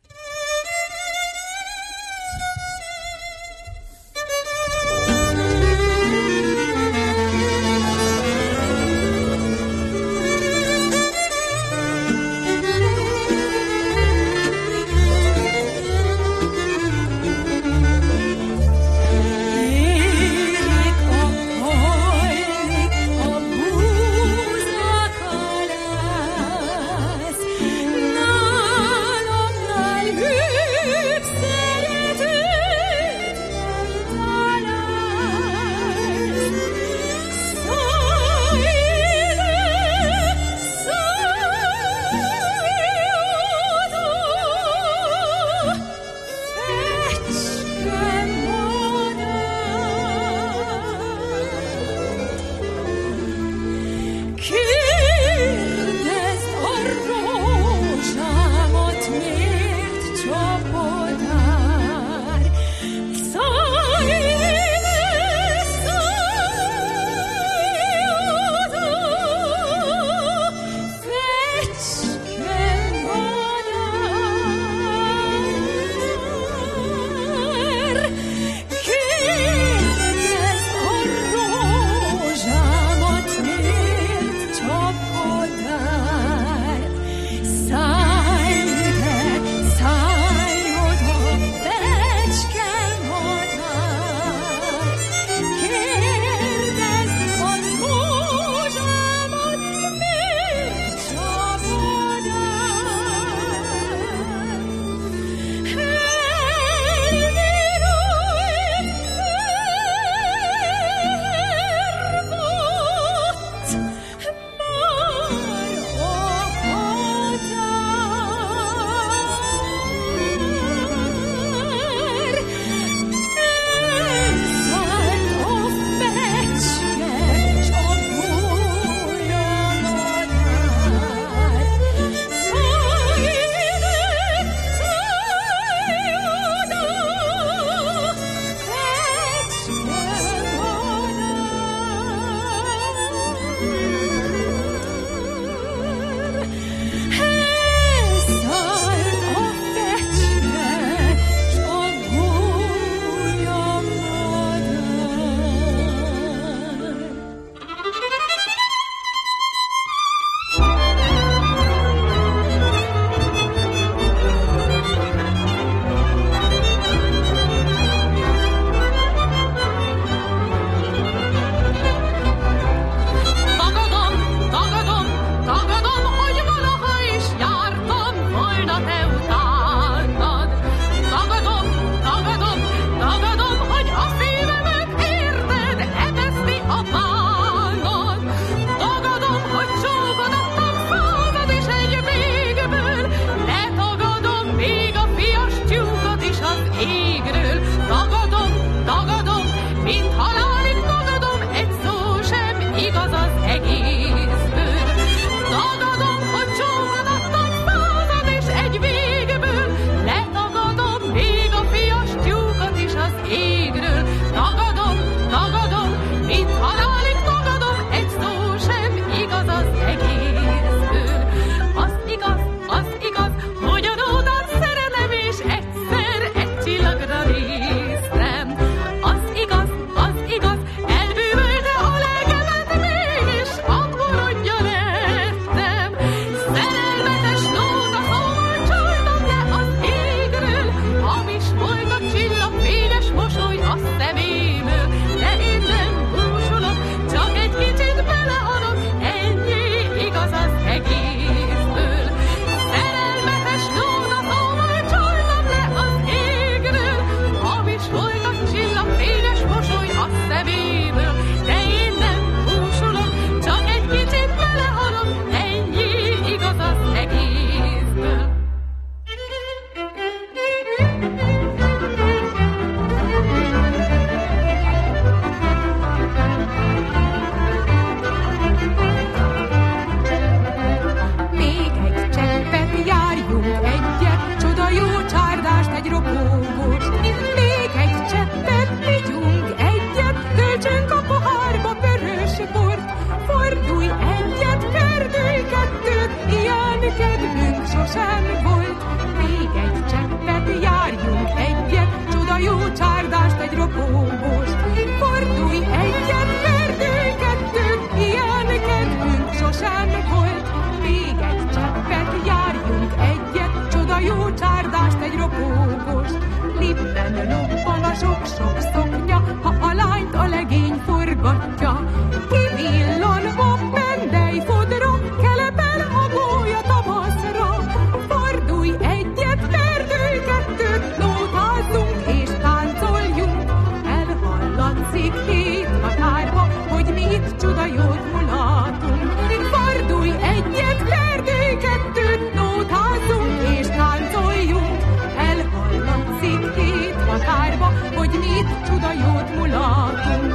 Speaker 18: egy ropógost. Fordulj egyet, perdülj kettőt, ilyen kedvünk sosem volt. Még egy cseppet, járjunk egyet, csoda jó csárdást, egy ropógost. Lippen lobban a sok-sok szoknya, ha a lányt a legény forgatja. Kivillan a mendej fodra, kelepel a gólya tavaszra. Fordulj egyet, perdülj kettőt, nótázzunk és táncoljunk. Elhallatszik hét határba, hogy mi itt csuda jót mulatunk. Fordulj egyet, perdülj kettőt, nótázzunk és táncoljunk. Elhallatszik hét határba, hogy mi itt csuda jót mulatunk.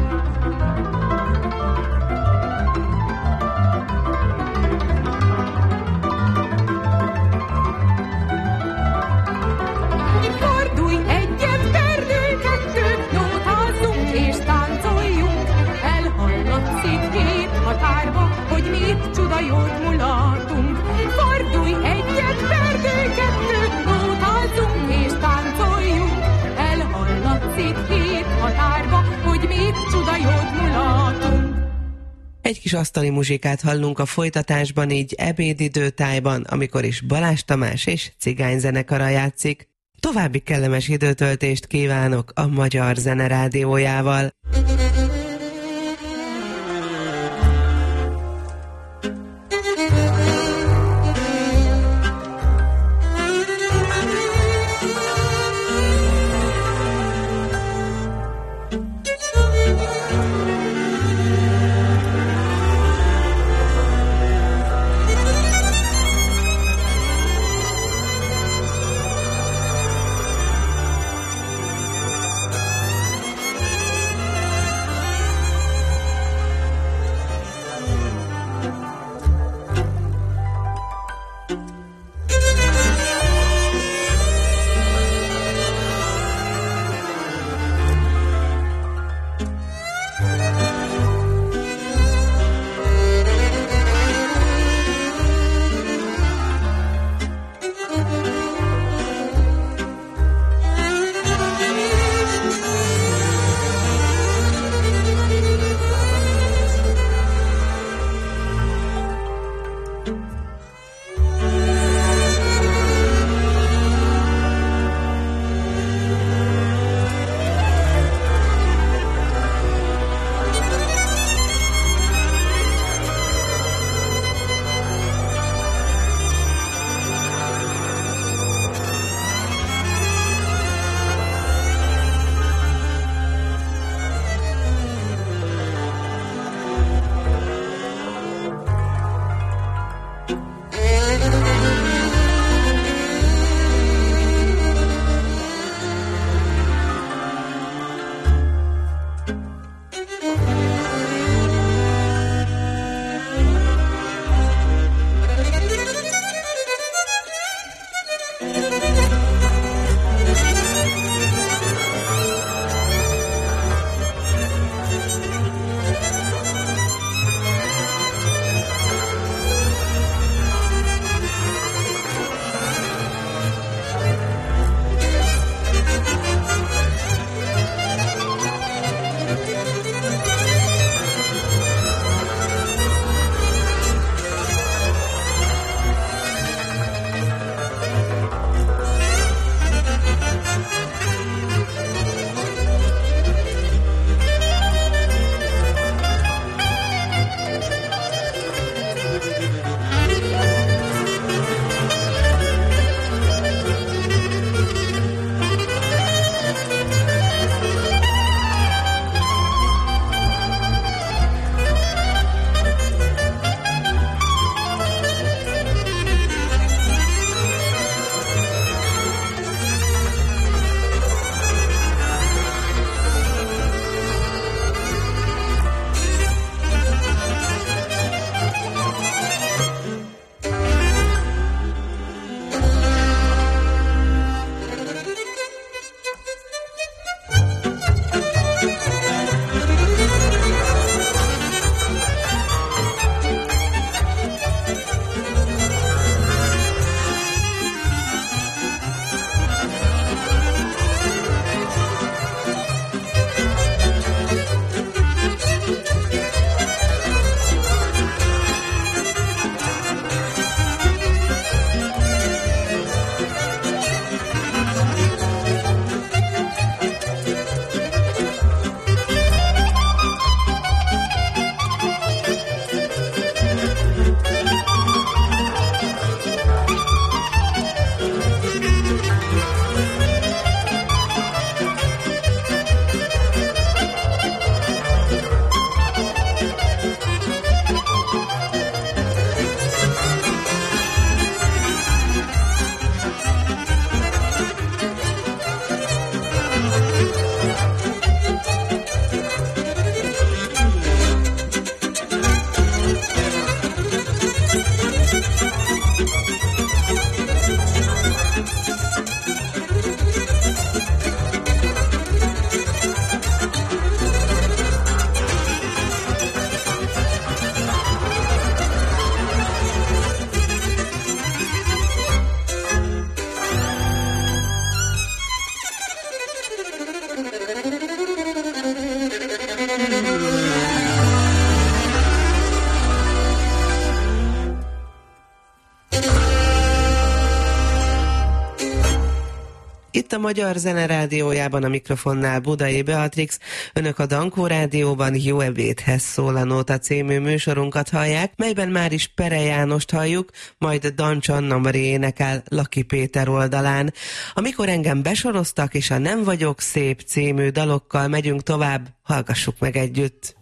Speaker 18: Fordulj egyet, perdülj kettőt, nótázzunk és táncoljunk. Elhallatszik hét határba, hogy mi itt csuda jót mulatunk. Fordulj egyet, perdülj kettőt, nótázzunk és táncoljunk. Elhallatszik hét határba, hogy mi itt csuda jót mulatunk.
Speaker 2: Egy kis asztali muzsikát hallunk a folytatásban, így ebédidőtájban, amikor is Balázs Tamás és cigányzenekara játszik. További kellemes időtöltést kívánok a Magyar Zene Rádiójával. Itt a Magyar Zene Rádiójában, a mikrofonnál Budai Beatrix. Önök a Dankó Rádióban Jó ebédhez szól a Nóta című műsorunkat hallják, melyben már is Pere Jánost halljuk, majd Dancs Anna Mari énekel Laki Péter oldalán. Amikor engem besoroztak, és a Nem vagyok szép című dalokkal megyünk tovább, hallgassuk meg együtt.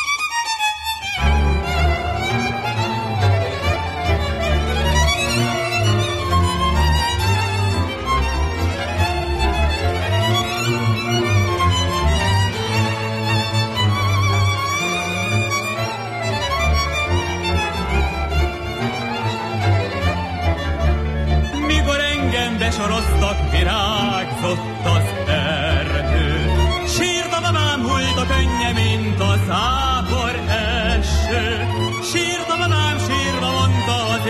Speaker 5: Besoroztak, virágzott az erdő. Sírta mamám, hújt a könnye, mint a zápor eső. Sírta mamám, sírva mondta az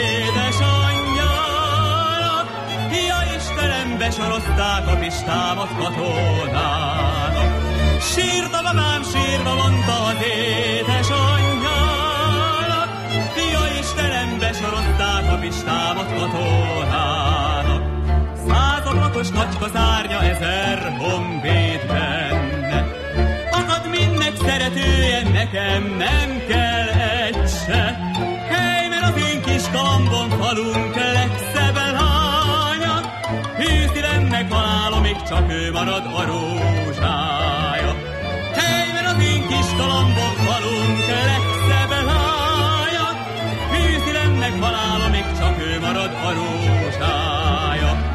Speaker 5: édesanyjának. Ja Istenem, besorozták a Pistámat katonának. Sírta mamám, sírva mondta az édesanyjának. Ja Istenem, besorozták a Pistámat katonának. Századlatos nagyka szárnya, 1000 honvéd benne. Akad mindnek szeretője, nekem nem kell egy se. Hely, mert az én kis kalambom falunk legszebb lánya. Hű szívemnek halálomig csak ő marad a rózsája. Hely, mert az én kis kalambom falunk legszebb lánya. Hű szívemnek halálomig csak ő marad a rózsája.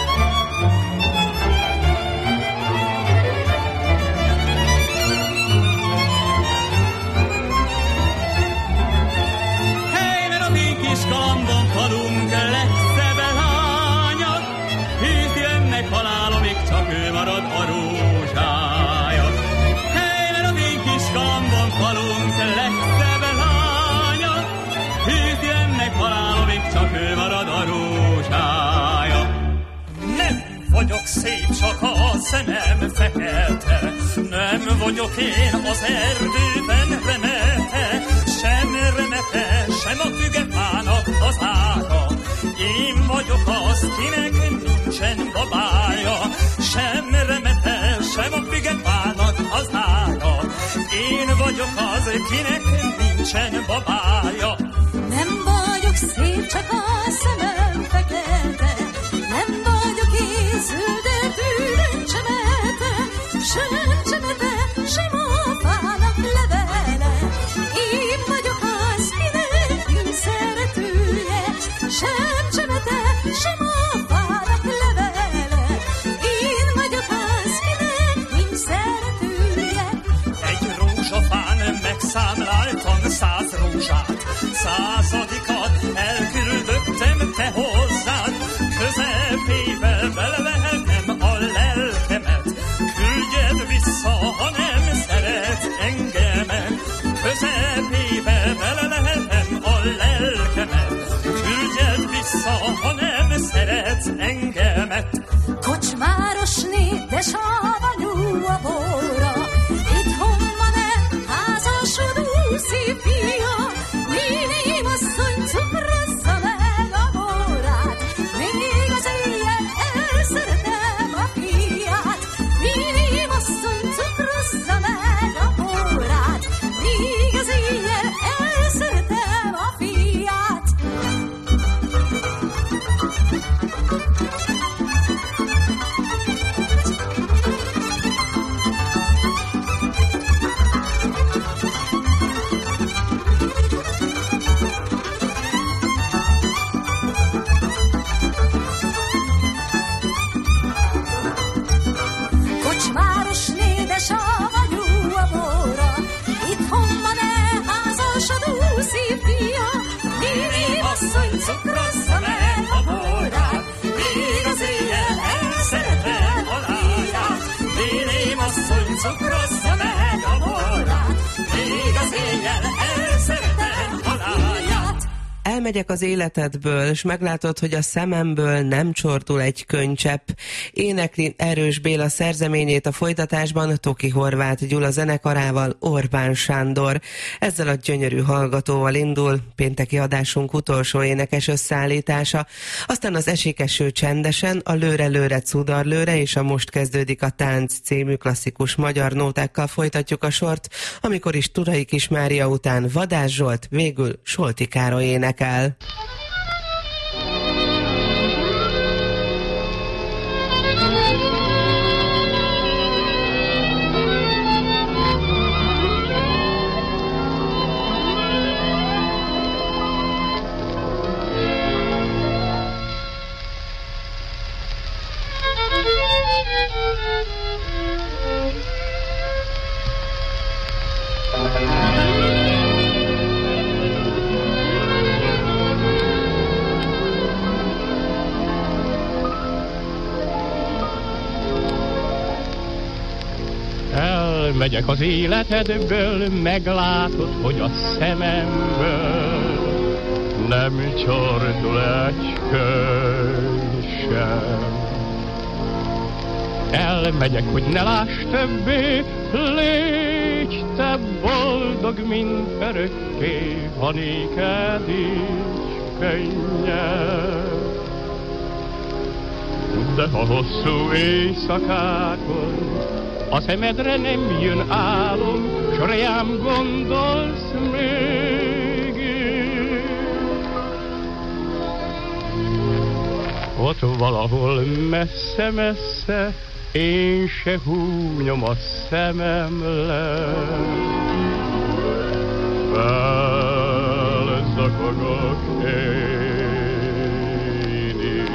Speaker 5: Kalambon falunk legszebb lánya, hű szívemnek halálomig csak ő marad a rózsája. Hely, mert az én kis kalambon falunk legszebb lánya, hű szívemnek halálomig csak ő marad a rózsája.
Speaker 9: Nem vagyok szép, csak a szemem fekete, nem vagyok én az erdőben remete, sem remete, sem a fügefának az ága. Én vagyok az, kinek nincsen babája, sem remete, sem a fügefának az ága. Én vagyok az, kinek nincsen babája.
Speaker 6: Nem vagyok szép, csak a szemem fekete, nem vagyok én zöldetű, nem csemete, sem csemete, sem a fának levele. Én vagyok az, kinek nincs szeretője, sem csemete, sem a fának levele. Én vagyok az, kinek nincs szeretője.
Speaker 9: Egy rózsafán megszámláltam 100 rózsát. cukrozza meg a morrát, még az éjjel elszeretem halálját.
Speaker 2: Elmegyek az életedből, s meglátod, hogy a szememből nem csordul egy könycsepp. Énekli Erős Béla szerzeményét a folytatásban Toki Horváth Gyula zenekarával Orbán Sándor. Ezzel a gyönyörű hallgatóval indul pénteki adásunk utolsó énekes összeállítása. Aztán az Esik eső csendesen, a Lőre-lőre cudarlőre és a Most kezdődik a tánc című klasszikus magyar nótákkal folytatjuk a sort, amikor is Turai Kis Mária után Vadász Zsolt, végül Solti Károly énekel.
Speaker 5: Megyek az életedből, meglátod, hogy a szememből nem csordul egy könyv sem. Elmegyek, hogy ne láss többé, légy te boldog, mint örökké, ha néked is könnyebb. De ha hosszú éjszakákon a szemedre nem jön álom, s rám gondolsz mégis. Ott valahol messze-messze én se húnyom a szemem le. Felzakogok én is.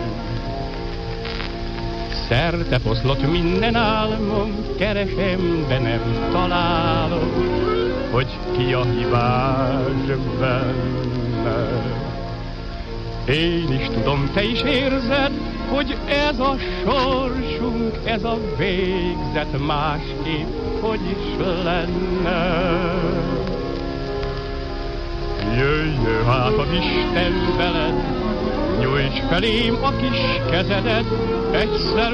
Speaker 5: Szerte foszlott minden álmom, keresem, de nem találom, hogy ki a hibás benne. Én is tudom, te is érzed, hogy ez a sorsunk, ez a végzet, másképp hogy is lenne. Jöjjön hát az Isten veled, nyújts felém a kis kezedet, egyszer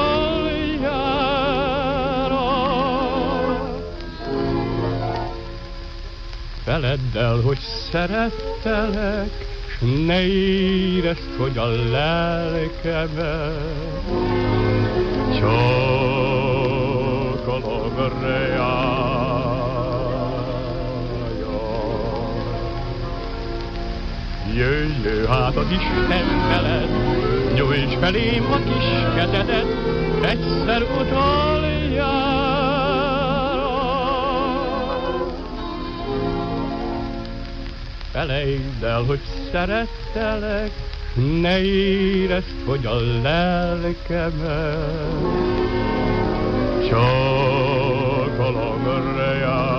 Speaker 5: utoljára. Feledd el, hogy szerettelek, s ne érezd, hogy a lelkemet csak a lagreája. Jöjjön hát az Isten veled, nyújts felém a kis kezedet, egyszer utoljára. Felejtsd el, hogy szerettelek, ne érezd, hogy a lelkemet csak a lagreája.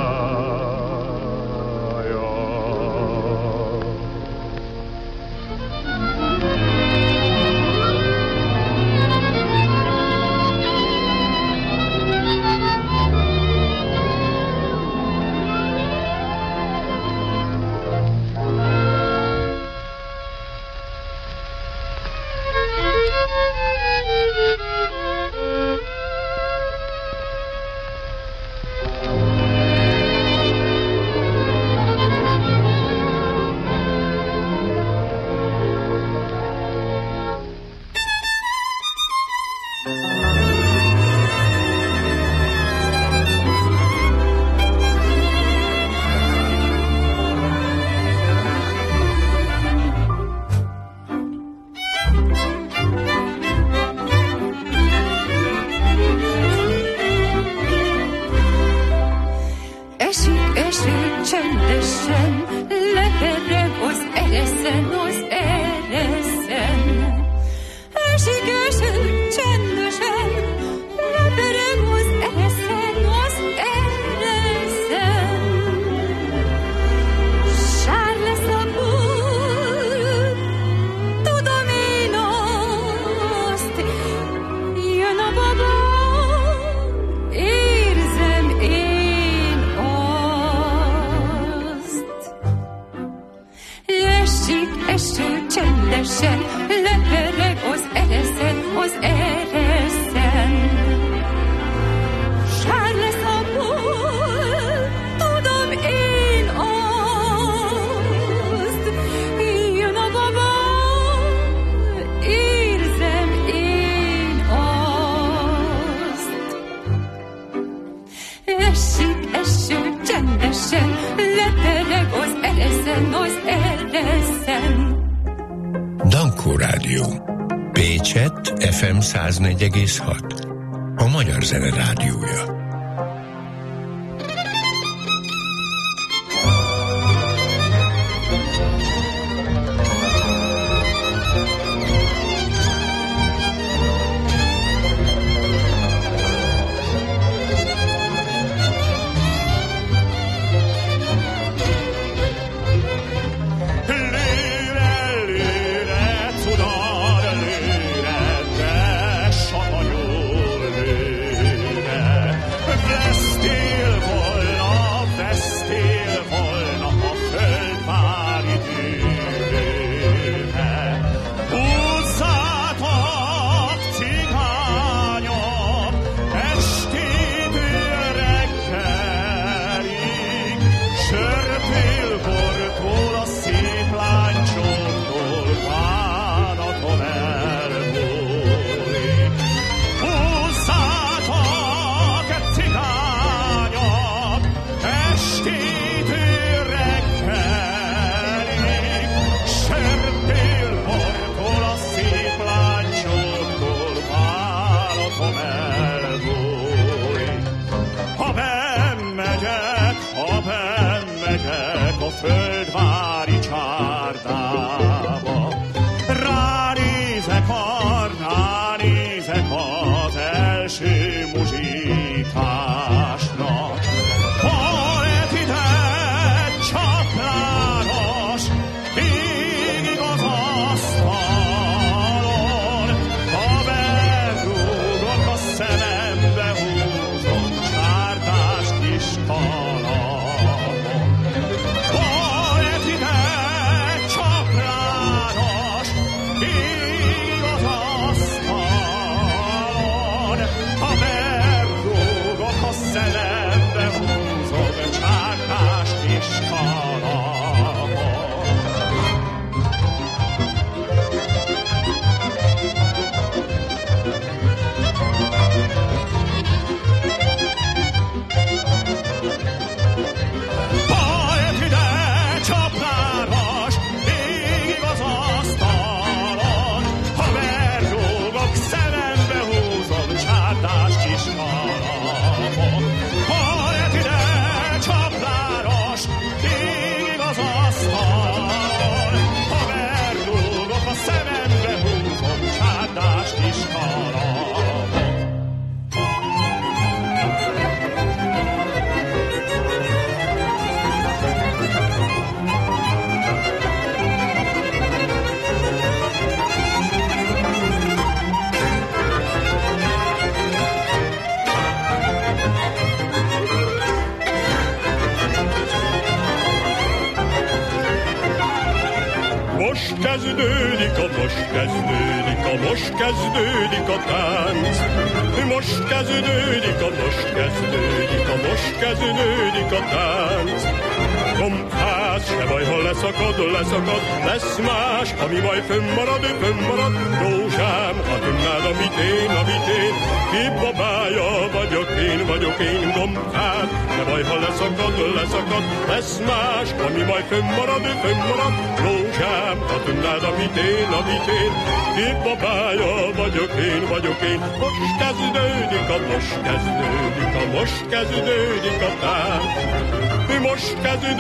Speaker 1: Rádió. Pécset FM 104,6. A Magyar Zene Rádiója.
Speaker 19: Most kezdődik a tánc, most kezdődik a tánc. Gombház, se baj, ha leszakad, lesz más, ami majd fönnmarad. Rózsám, ha tudnád, amit én, ki babája vagyok én. Gombház, se baj, ha leszakad, lesz más, ami majd fönnmarad. Rózsám, ha tudnád, amit én, ki babája vagyok én. Most kezdődik a tánc. Most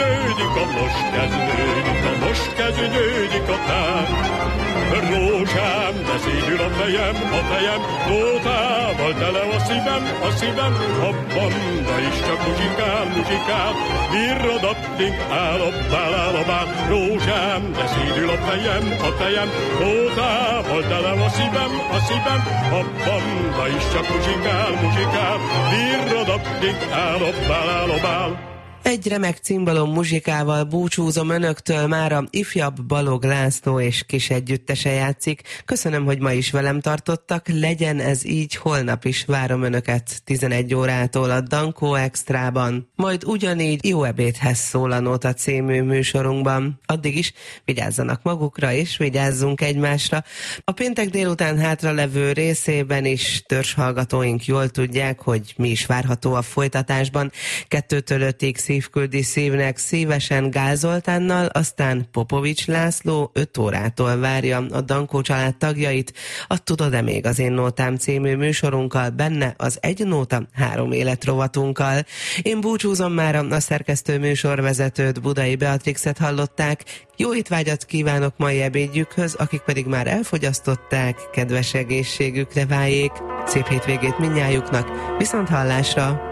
Speaker 19: kezdődik a tánc. Rózsám, de szédül a fejem, nótával tele a szívem, abban, de is csak muzsikál, irrodattink állabál. Rózsám, de szédül a fejem, nótával tele a szívem, abban, de is csak muzsikál, irrodattink állabál.
Speaker 2: Egy remek cimbalom muzsikával búcsúzom önöktől, mára ifjabb Balog László és kis együttese játszik. Köszönöm, hogy ma is velem tartottak, legyen ez így, holnap is várom önöket 11 órától a Dankó Extrában, majd ugyanígy Jó ebédhez szól a Nóta című műsorunkban. Addig is vigyázzanak magukra és vigyázzunk egymásra. A péntek délután hátralevő részében is törzshallgatóink jól tudják, hogy mi is várható a folytatásban. 2-től 5-ig szívküldi szívnek szívesen Gál Zoltánnal, aztán Popovics László 5 órától várja a Dankó család tagjait a Tudod-e még az én nótám című műsorunkkal, benne az Egy nóta 3 élet rovatunkkal. Én búcsúzom már, a szerkesztő műsorvezetőt, Budai Beatrixet hallották. Jó étvágyat kívánok mai ebédjükhöz, akik pedig már elfogyasztották, kedves egészségükre váljék. Szép hétvégét mindnyájuknak, viszont hallásra!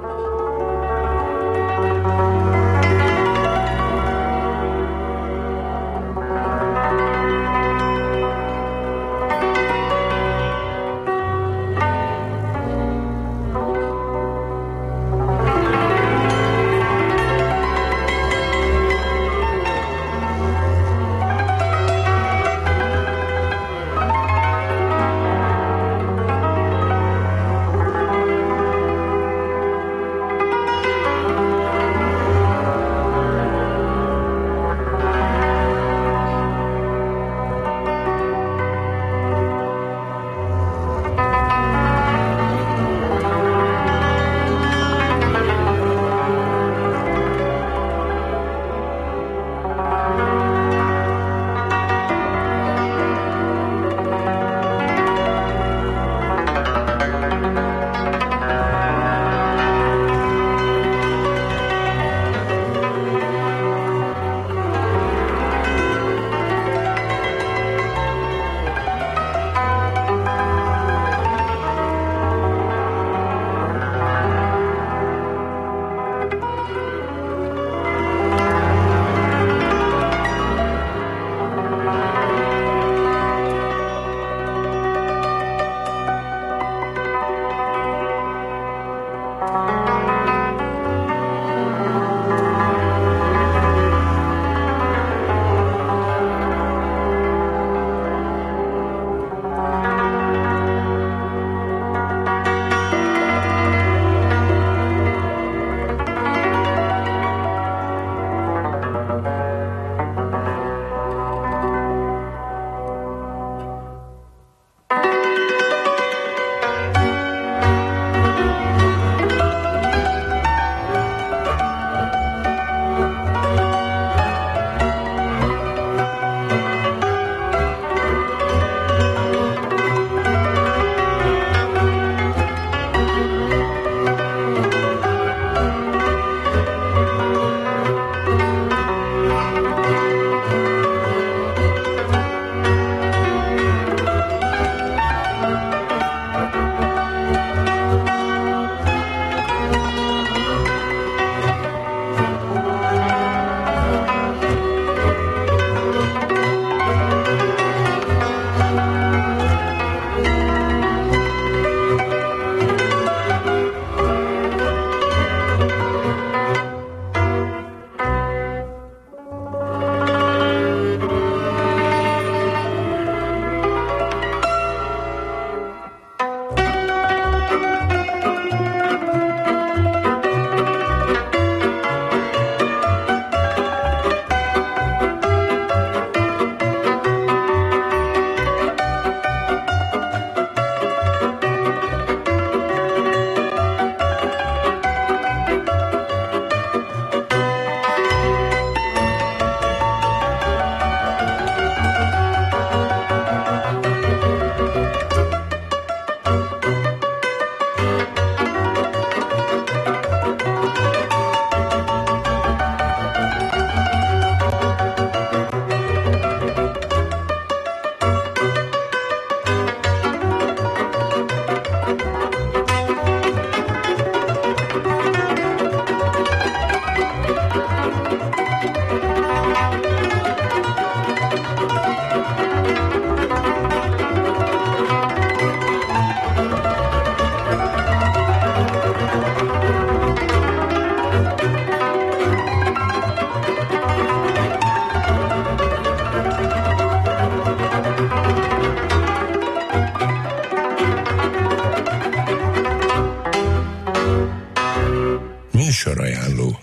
Speaker 1: Műsorajánló.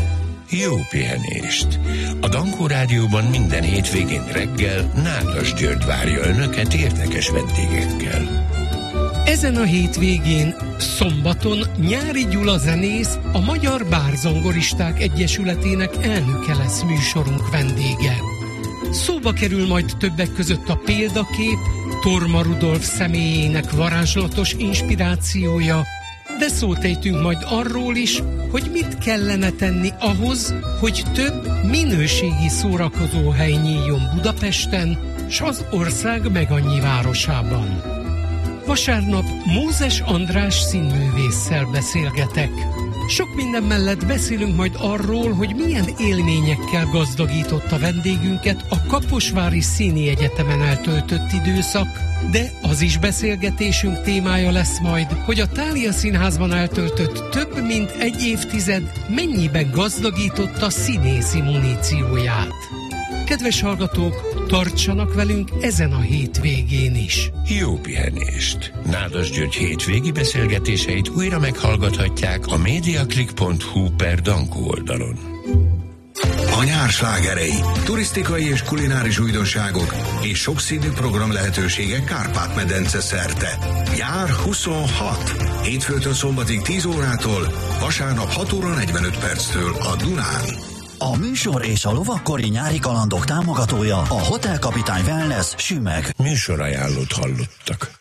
Speaker 1: Jó pihenést! A Dankó Rádióban minden hétvégén reggel Nádas György várja Önöket érdekes vendégekkel.
Speaker 20: Ezen a hétvégén, szombaton Nyári Gyula zenész, a Magyar Bárzongoristák Egyesületének elnöke lesz műsorunk vendége. Szóba kerül majd többek között a példakép, Torma Rudolf személyének varázslatos inspirációja, de szót ejtünk majd arról is, hogy mit kellene tenni ahhoz, hogy több minőségi szórakozóhely nyíljon Budapesten, s az ország meg annyi városában. Vasárnap Mózes András színművésszel beszélgetek. Sok minden mellett beszélünk majd arról, hogy milyen élményekkel gazdagította vendégünket a Kaposvári Színi Egyetemen eltöltött időszak, de az is beszélgetésünk témája lesz majd, hogy a Thália Színházban eltöltött több mint egy évtized mennyiben gazdagította színészi munícióját. Kedves hallgatók, tartsanak velünk ezen a hétvégén is.
Speaker 1: Jó pihenést! Nádas György hétvégi beszélgetéseit újra meghallgathatják a mediaclick.hu/Dankó oldalon.
Speaker 21: A nyár slágerei, turisztikai és kulináris újdonságok és sokszínű program lehetőségek Kárpát-medence szerte. Nyár 26. Hétfőtől szombatig 10 órától, vasárnap 6 óra 45 perctől a Dunán.
Speaker 22: A műsor és a lovakkori nyári kalandok támogatója a Hotel Kapitány Wellness Sümeg.
Speaker 1: Műsorajánlót hallottak.